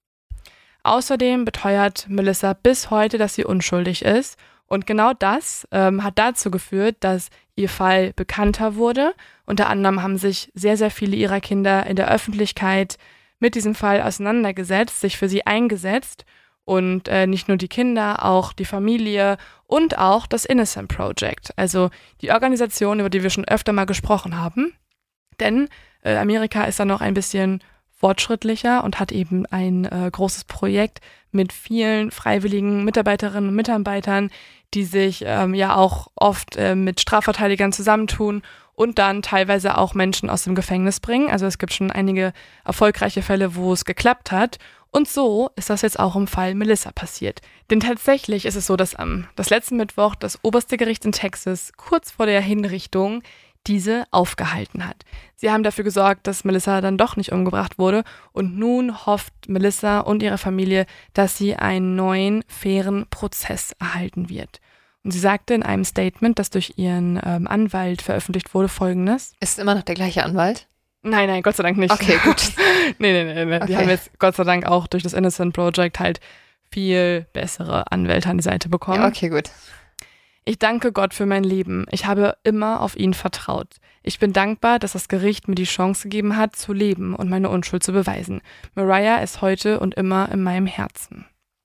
Außerdem beteuert Melissa bis heute, dass sie unschuldig ist und genau das ähm, hat dazu geführt, dass ihr Fall bekannter wurde. Unter anderem haben sich sehr, sehr viele ihrer Kinder in der Öffentlichkeit mit diesem Fall auseinandergesetzt, sich für sie eingesetzt. Und äh, nicht nur die Kinder, auch die Familie und auch das Innocent Project, also die Organisation, über die wir schon öfter mal gesprochen haben. Denn äh, Amerika ist da noch ein bisschen fortschrittlicher und hat eben ein äh, großes Projekt mit vielen freiwilligen Mitarbeiterinnen und Mitarbeitern, die sich ähm, ja auch oft äh, mit Strafverteidigern zusammentun und dann teilweise auch Menschen aus dem Gefängnis bringen. Also es gibt schon einige erfolgreiche Fälle, wo es geklappt hat. Und so ist das jetzt auch im Fall Melissa passiert. Denn tatsächlich ist es so, dass am das letzten Mittwoch das oberste Gericht in Texas kurz vor der Hinrichtung diese aufgehalten hat. Sie haben dafür gesorgt, dass Melissa dann doch nicht umgebracht wurde und nun hofft Melissa und ihre Familie, dass sie einen neuen, fairen Prozess erhalten wird. Und sie sagte in einem Statement, das durch ihren ähm, Anwalt veröffentlicht wurde, Folgendes. Ist immer noch der gleiche Anwalt? Nein, nein, Gott sei Dank nicht. Okay, gut. nee, nee, nee, nee. Okay. Die haben jetzt Gott sei Dank auch durch das Innocent Project halt viel bessere Anwälte an die Seite bekommen. Ja, okay, gut. Ich danke Gott für mein Leben. Ich habe immer auf ihn vertraut. Ich bin dankbar, dass das Gericht mir die Chance gegeben hat, zu leben und meine Unschuld zu beweisen. Mariah ist heute und immer in meinem Herzen.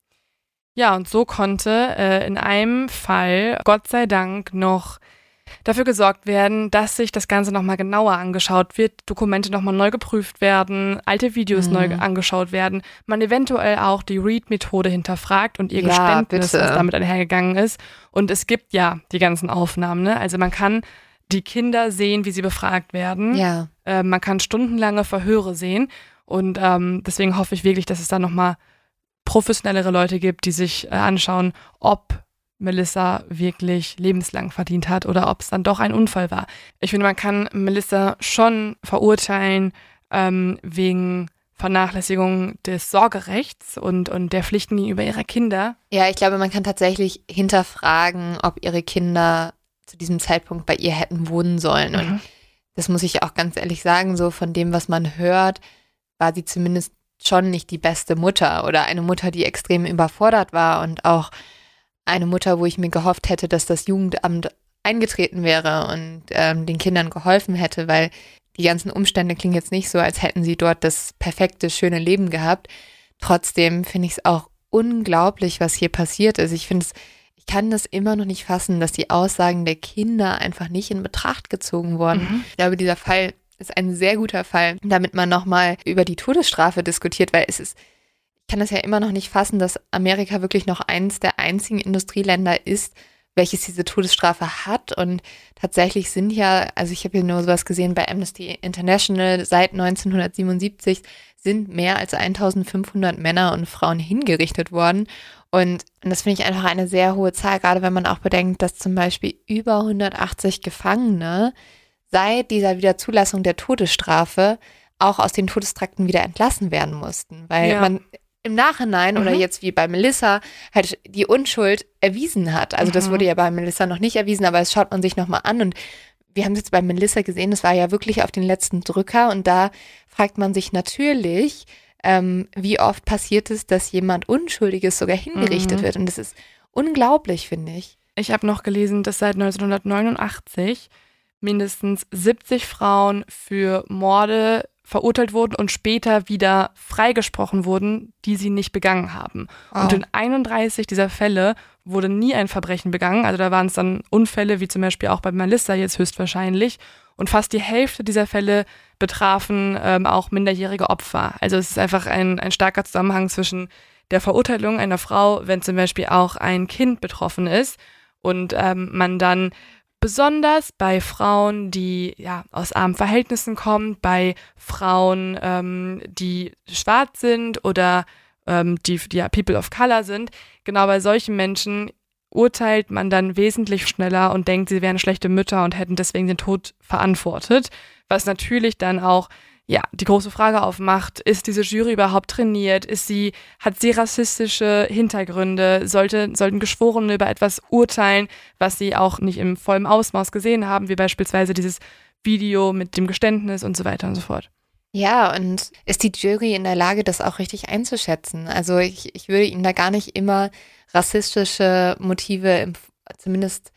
Ja, und so konnte äh, in einem Fall, Gott sei Dank, noch dafür gesorgt werden, dass sich das Ganze nochmal genauer angeschaut wird, Dokumente nochmal neu geprüft werden, alte Videos mhm. neu angeschaut werden, man eventuell auch die Read-Methode hinterfragt und ihr ja, Geständnis, bitte. was damit einhergegangen ist. Und es gibt ja die ganzen Aufnahmen, ne? Also man kann die Kinder sehen, wie sie befragt werden. Ja. Äh, man kann stundenlange Verhöre sehen. Und ähm, deswegen hoffe ich wirklich, dass es da nochmal professionellere Leute gibt, die sich äh, anschauen, ob Melissa wirklich lebenslang verdient hat oder ob es dann doch ein Unfall war. Ich finde, man kann Melissa schon verurteilen ähm, wegen Vernachlässigung des Sorgerechts und, und der Pflichten gegenüber ihrer Kinder. Ja, ich glaube, man kann tatsächlich hinterfragen, ob ihre Kinder zu diesem Zeitpunkt bei ihr hätten wohnen sollen. Mhm. Und das muss ich auch ganz ehrlich sagen, so von dem, was man hört, war sie zumindest schon nicht die beste Mutter oder eine Mutter, die extrem überfordert war und auch eine Mutter, wo ich mir gehofft hätte, dass das Jugendamt eingetreten wäre und ähm, den Kindern geholfen hätte, weil die ganzen Umstände klingen jetzt nicht so, als hätten sie dort das perfekte, schöne Leben gehabt. Trotzdem finde ich es auch unglaublich, was hier passiert ist. Ich finde es, ich kann das immer noch nicht fassen, dass die Aussagen der Kinder einfach nicht in Betracht gezogen wurden. Mhm. Ich glaube, dieser Fall ist ein sehr guter Fall, damit man nochmal über die Todesstrafe diskutiert, weil es ist, ich kann das ja immer noch nicht fassen, dass Amerika wirklich noch eins der einzigen Industrieländer ist, welches diese Todesstrafe hat. Und tatsächlich sind ja, also ich habe hier nur sowas gesehen bei Amnesty International, seit neunzehnhundertsiebenundsiebzig sind mehr als eintausendfünfhundert Männer und Frauen hingerichtet worden. Und das finde ich einfach eine sehr hohe Zahl, gerade wenn man auch bedenkt, dass zum Beispiel über hundertachtzig Gefangene seit dieser Wiederzulassung der Todesstrafe auch aus den Todestrakten wieder entlassen werden mussten, weil ja. man im Nachhinein mhm. oder jetzt wie bei Melissa halt die Unschuld erwiesen hat. Also mhm. das wurde ja bei Melissa noch nicht erwiesen, aber es schaut man sich nochmal an und wir haben es jetzt bei Melissa gesehen, das war ja wirklich auf den letzten Drücker und da fragt man sich natürlich, ähm, wie oft passiert es, dass jemand Unschuldiges sogar hingerichtet mhm. wird und das ist unglaublich, finde ich. Ich habe noch gelesen, dass seit neunzehnhundertneunundachtzig mindestens siebzig Frauen für Morde verurteilt wurden und später wieder freigesprochen wurden, die sie nicht begangen haben. Wow. Und in einunddreißig dieser Fälle wurde nie ein Verbrechen begangen. Also da waren es dann Unfälle, wie zum Beispiel auch bei Melissa jetzt höchstwahrscheinlich. Und fast die Hälfte dieser Fälle betrafen ähm, auch minderjährige Opfer. Also es ist einfach ein, ein starker Zusammenhang zwischen der Verurteilung einer Frau, wenn zum Beispiel auch ein Kind betroffen ist und ähm, man dann besonders bei Frauen, die ja aus armen Verhältnissen kommen, bei Frauen, ähm, die schwarz sind oder ähm, die, die ja People of Color sind, genau bei solchen Menschen urteilt man dann wesentlich schneller und denkt, sie wären schlechte Mütter und hätten deswegen den Tod verantwortet, was natürlich dann auch ja die große Frage aufmacht, ist diese Jury überhaupt trainiert, ist sie, hat sie rassistische Hintergründe, sollte, sollten Geschworene über etwas urteilen, was sie auch nicht im vollen Ausmaß gesehen haben, wie beispielsweise dieses Video mit dem Geständnis und so weiter und so fort. Ja, und ist die Jury in der Lage, das auch richtig einzuschätzen? Also ich, ich würde ihnen da gar nicht immer rassistische Motive im, zumindest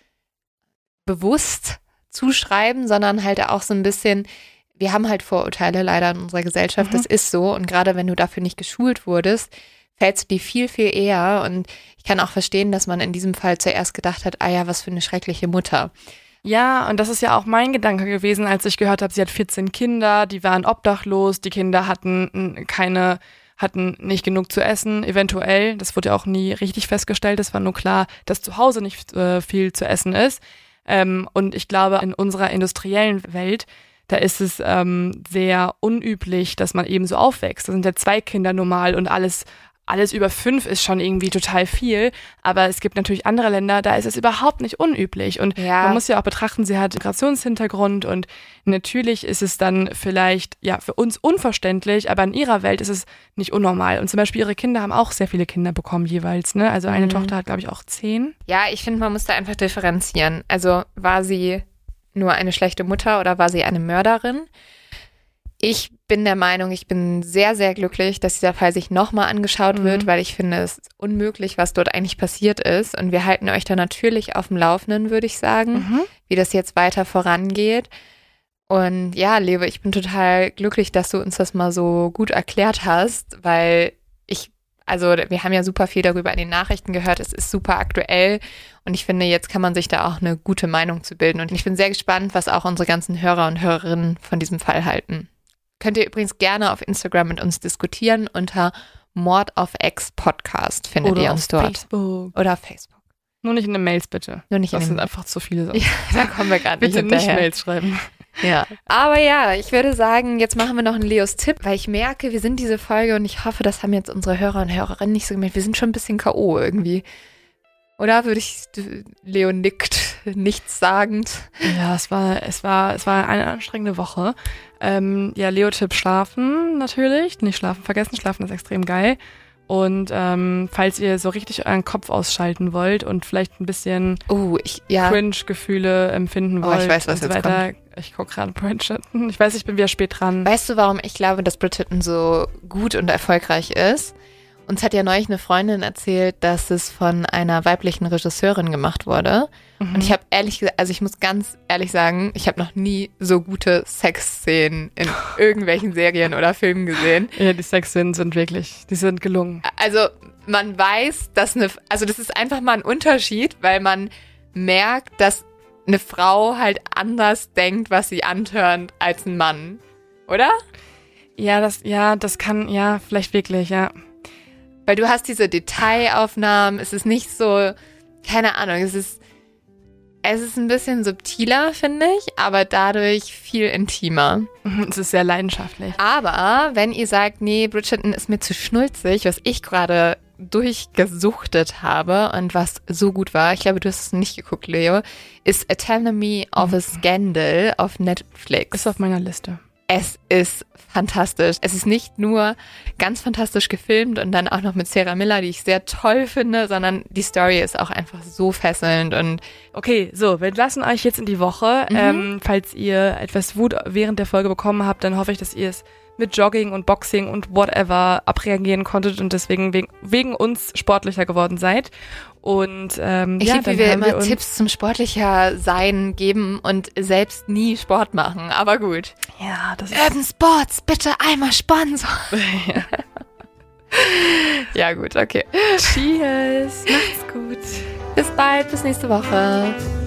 bewusst zuschreiben, sondern halt auch so ein bisschen, wir haben halt Vorurteile leider in unserer Gesellschaft, mhm. das ist so und gerade wenn du dafür nicht geschult wurdest, fällst du dir viel, viel eher und ich kann auch verstehen, dass man in diesem Fall zuerst gedacht hat, ah ja, was für eine schreckliche Mutter. Ja, und das ist ja auch mein Gedanke gewesen, als ich gehört habe, sie hat vierzehn Kinder, die waren obdachlos, die Kinder hatten keine, hatten nicht genug zu essen, eventuell, das wurde ja auch nie richtig festgestellt, es war nur klar, dass zu Hause nicht äh, viel zu essen ist. Ähm, und ich glaube, in unserer industriellen Welt, da ist es ähm, sehr unüblich, dass man eben so aufwächst. Da sind ja zwei Kinder normal und alles Alles über fünf ist schon irgendwie total viel, aber es gibt natürlich andere Länder, da ist es überhaupt nicht unüblich und ja. man muss ja auch betrachten, sie hat Migrationshintergrund und natürlich ist es dann vielleicht ja für uns unverständlich, aber in ihrer Welt ist es nicht unnormal und zum Beispiel ihre Kinder haben auch sehr viele Kinder bekommen jeweils, ne? Also eine mhm. Tochter hat glaube ich auch zehn. Ja, ich finde, man muss da einfach differenzieren. Also war sie nur eine schlechte Mutter oder war sie eine Mörderin? Ich bin der Meinung, ich bin sehr, sehr glücklich, dass dieser Fall sich nochmal angeschaut mhm. wird, weil ich finde, es ist unmöglich, was dort eigentlich passiert ist. Und wir halten euch da natürlich auf dem Laufenden, würde ich sagen, mhm. wie das jetzt weiter vorangeht. Und ja, Leo, ich bin total glücklich, dass du uns das mal so gut erklärt hast, weil ich, also wir haben ja super viel darüber in den Nachrichten gehört, es ist super aktuell und ich finde, jetzt kann man sich da auch eine gute Meinung zu bilden. Und ich bin sehr gespannt, was auch unsere ganzen Hörer und Hörerinnen von diesem Fall halten. Könnt ihr übrigens gerne auf Instagram mit uns diskutieren. Unter Mord auf Ex Podcast findet Oder ihr uns dort. Facebook. Oder auf Facebook. Nur nicht in den Mails, bitte. Nur nicht das in sind den einfach zu viele Sachen. Ja, da kommen wir gerade nicht Bitte nicht hinterher. Mails schreiben. Ja. Aber ja, ich würde sagen, jetzt machen wir noch einen Leos Tipp, weil ich merke, wir sind diese Folge und ich hoffe, das haben jetzt unsere Hörer und Hörerinnen nicht so gemerkt. Wir sind schon ein bisschen K O irgendwie. Oder würde ich, Leo nickt, nichtssagend. Ja, es war, es war, es war eine anstrengende Woche. Ähm, ja, Leo-Tipp schlafen natürlich. Nicht schlafen vergessen, schlafen ist extrem geil. Und ähm, falls ihr so richtig euren Kopf ausschalten wollt und vielleicht ein bisschen oh, ich, ja. Cringe-Gefühle empfinden wollt oh, ich weiß, was und so jetzt weiter, Ich gucke gerade Bridgerton. Ich weiß, ich bin wieder spät dran. Weißt du, warum ich glaube, dass Bridgerton so gut und erfolgreich ist? Uns hat ja neulich eine Freundin erzählt, dass es von einer weiblichen Regisseurin gemacht wurde. Mhm. Und ich habe ehrlich gesagt, also ich muss ganz ehrlich sagen, ich habe noch nie so gute Sexszenen in irgendwelchen Serien oder Filmen gesehen. Ja, die Sexszenen sind wirklich, die sind gelungen. Also man weiß, dass eine, also das ist einfach mal ein Unterschied, weil man merkt, dass eine Frau halt anders denkt, was sie antörnt, als ein Mann. Oder? Ja, das, ja, das kann, ja, vielleicht wirklich, ja. Weil du hast diese Detailaufnahmen, es ist nicht so, keine Ahnung, es ist, es ist ein bisschen subtiler, finde ich, aber dadurch viel intimer. Es ist sehr leidenschaftlich. Aber wenn ihr sagt, nee, Bridgerton ist mir zu schnulzig, was ich gerade durchgesuchtet habe und was so gut war, ich glaube, du hast es nicht geguckt, Leo, ist Anatomy of a Scandal auf Netflix. Ist auf meiner Liste. Es ist fantastisch. Es ist nicht nur ganz fantastisch gefilmt und dann auch noch mit Sarah Miller, die ich sehr toll finde, sondern die Story ist auch einfach so fesselnd. Und okay, so, wir lassen euch jetzt in die Woche. Mhm. Ähm, falls ihr etwas Wut während der Folge bekommen habt, dann hoffe ich, dass ihr es mit Jogging und Boxing und whatever abreagieren konntet und deswegen wegen, wegen uns sportlicher geworden seid. Und ähm, ich ja, liebe, wie wir immer Tipps zum sportlicher Sein geben und selbst nie Sport machen, aber gut. Ja, das ist Urban Sports, bitte einmal Sponsor. ja. Ja gut, okay. Cheers, macht's gut. Bis bald, bis nächste Woche.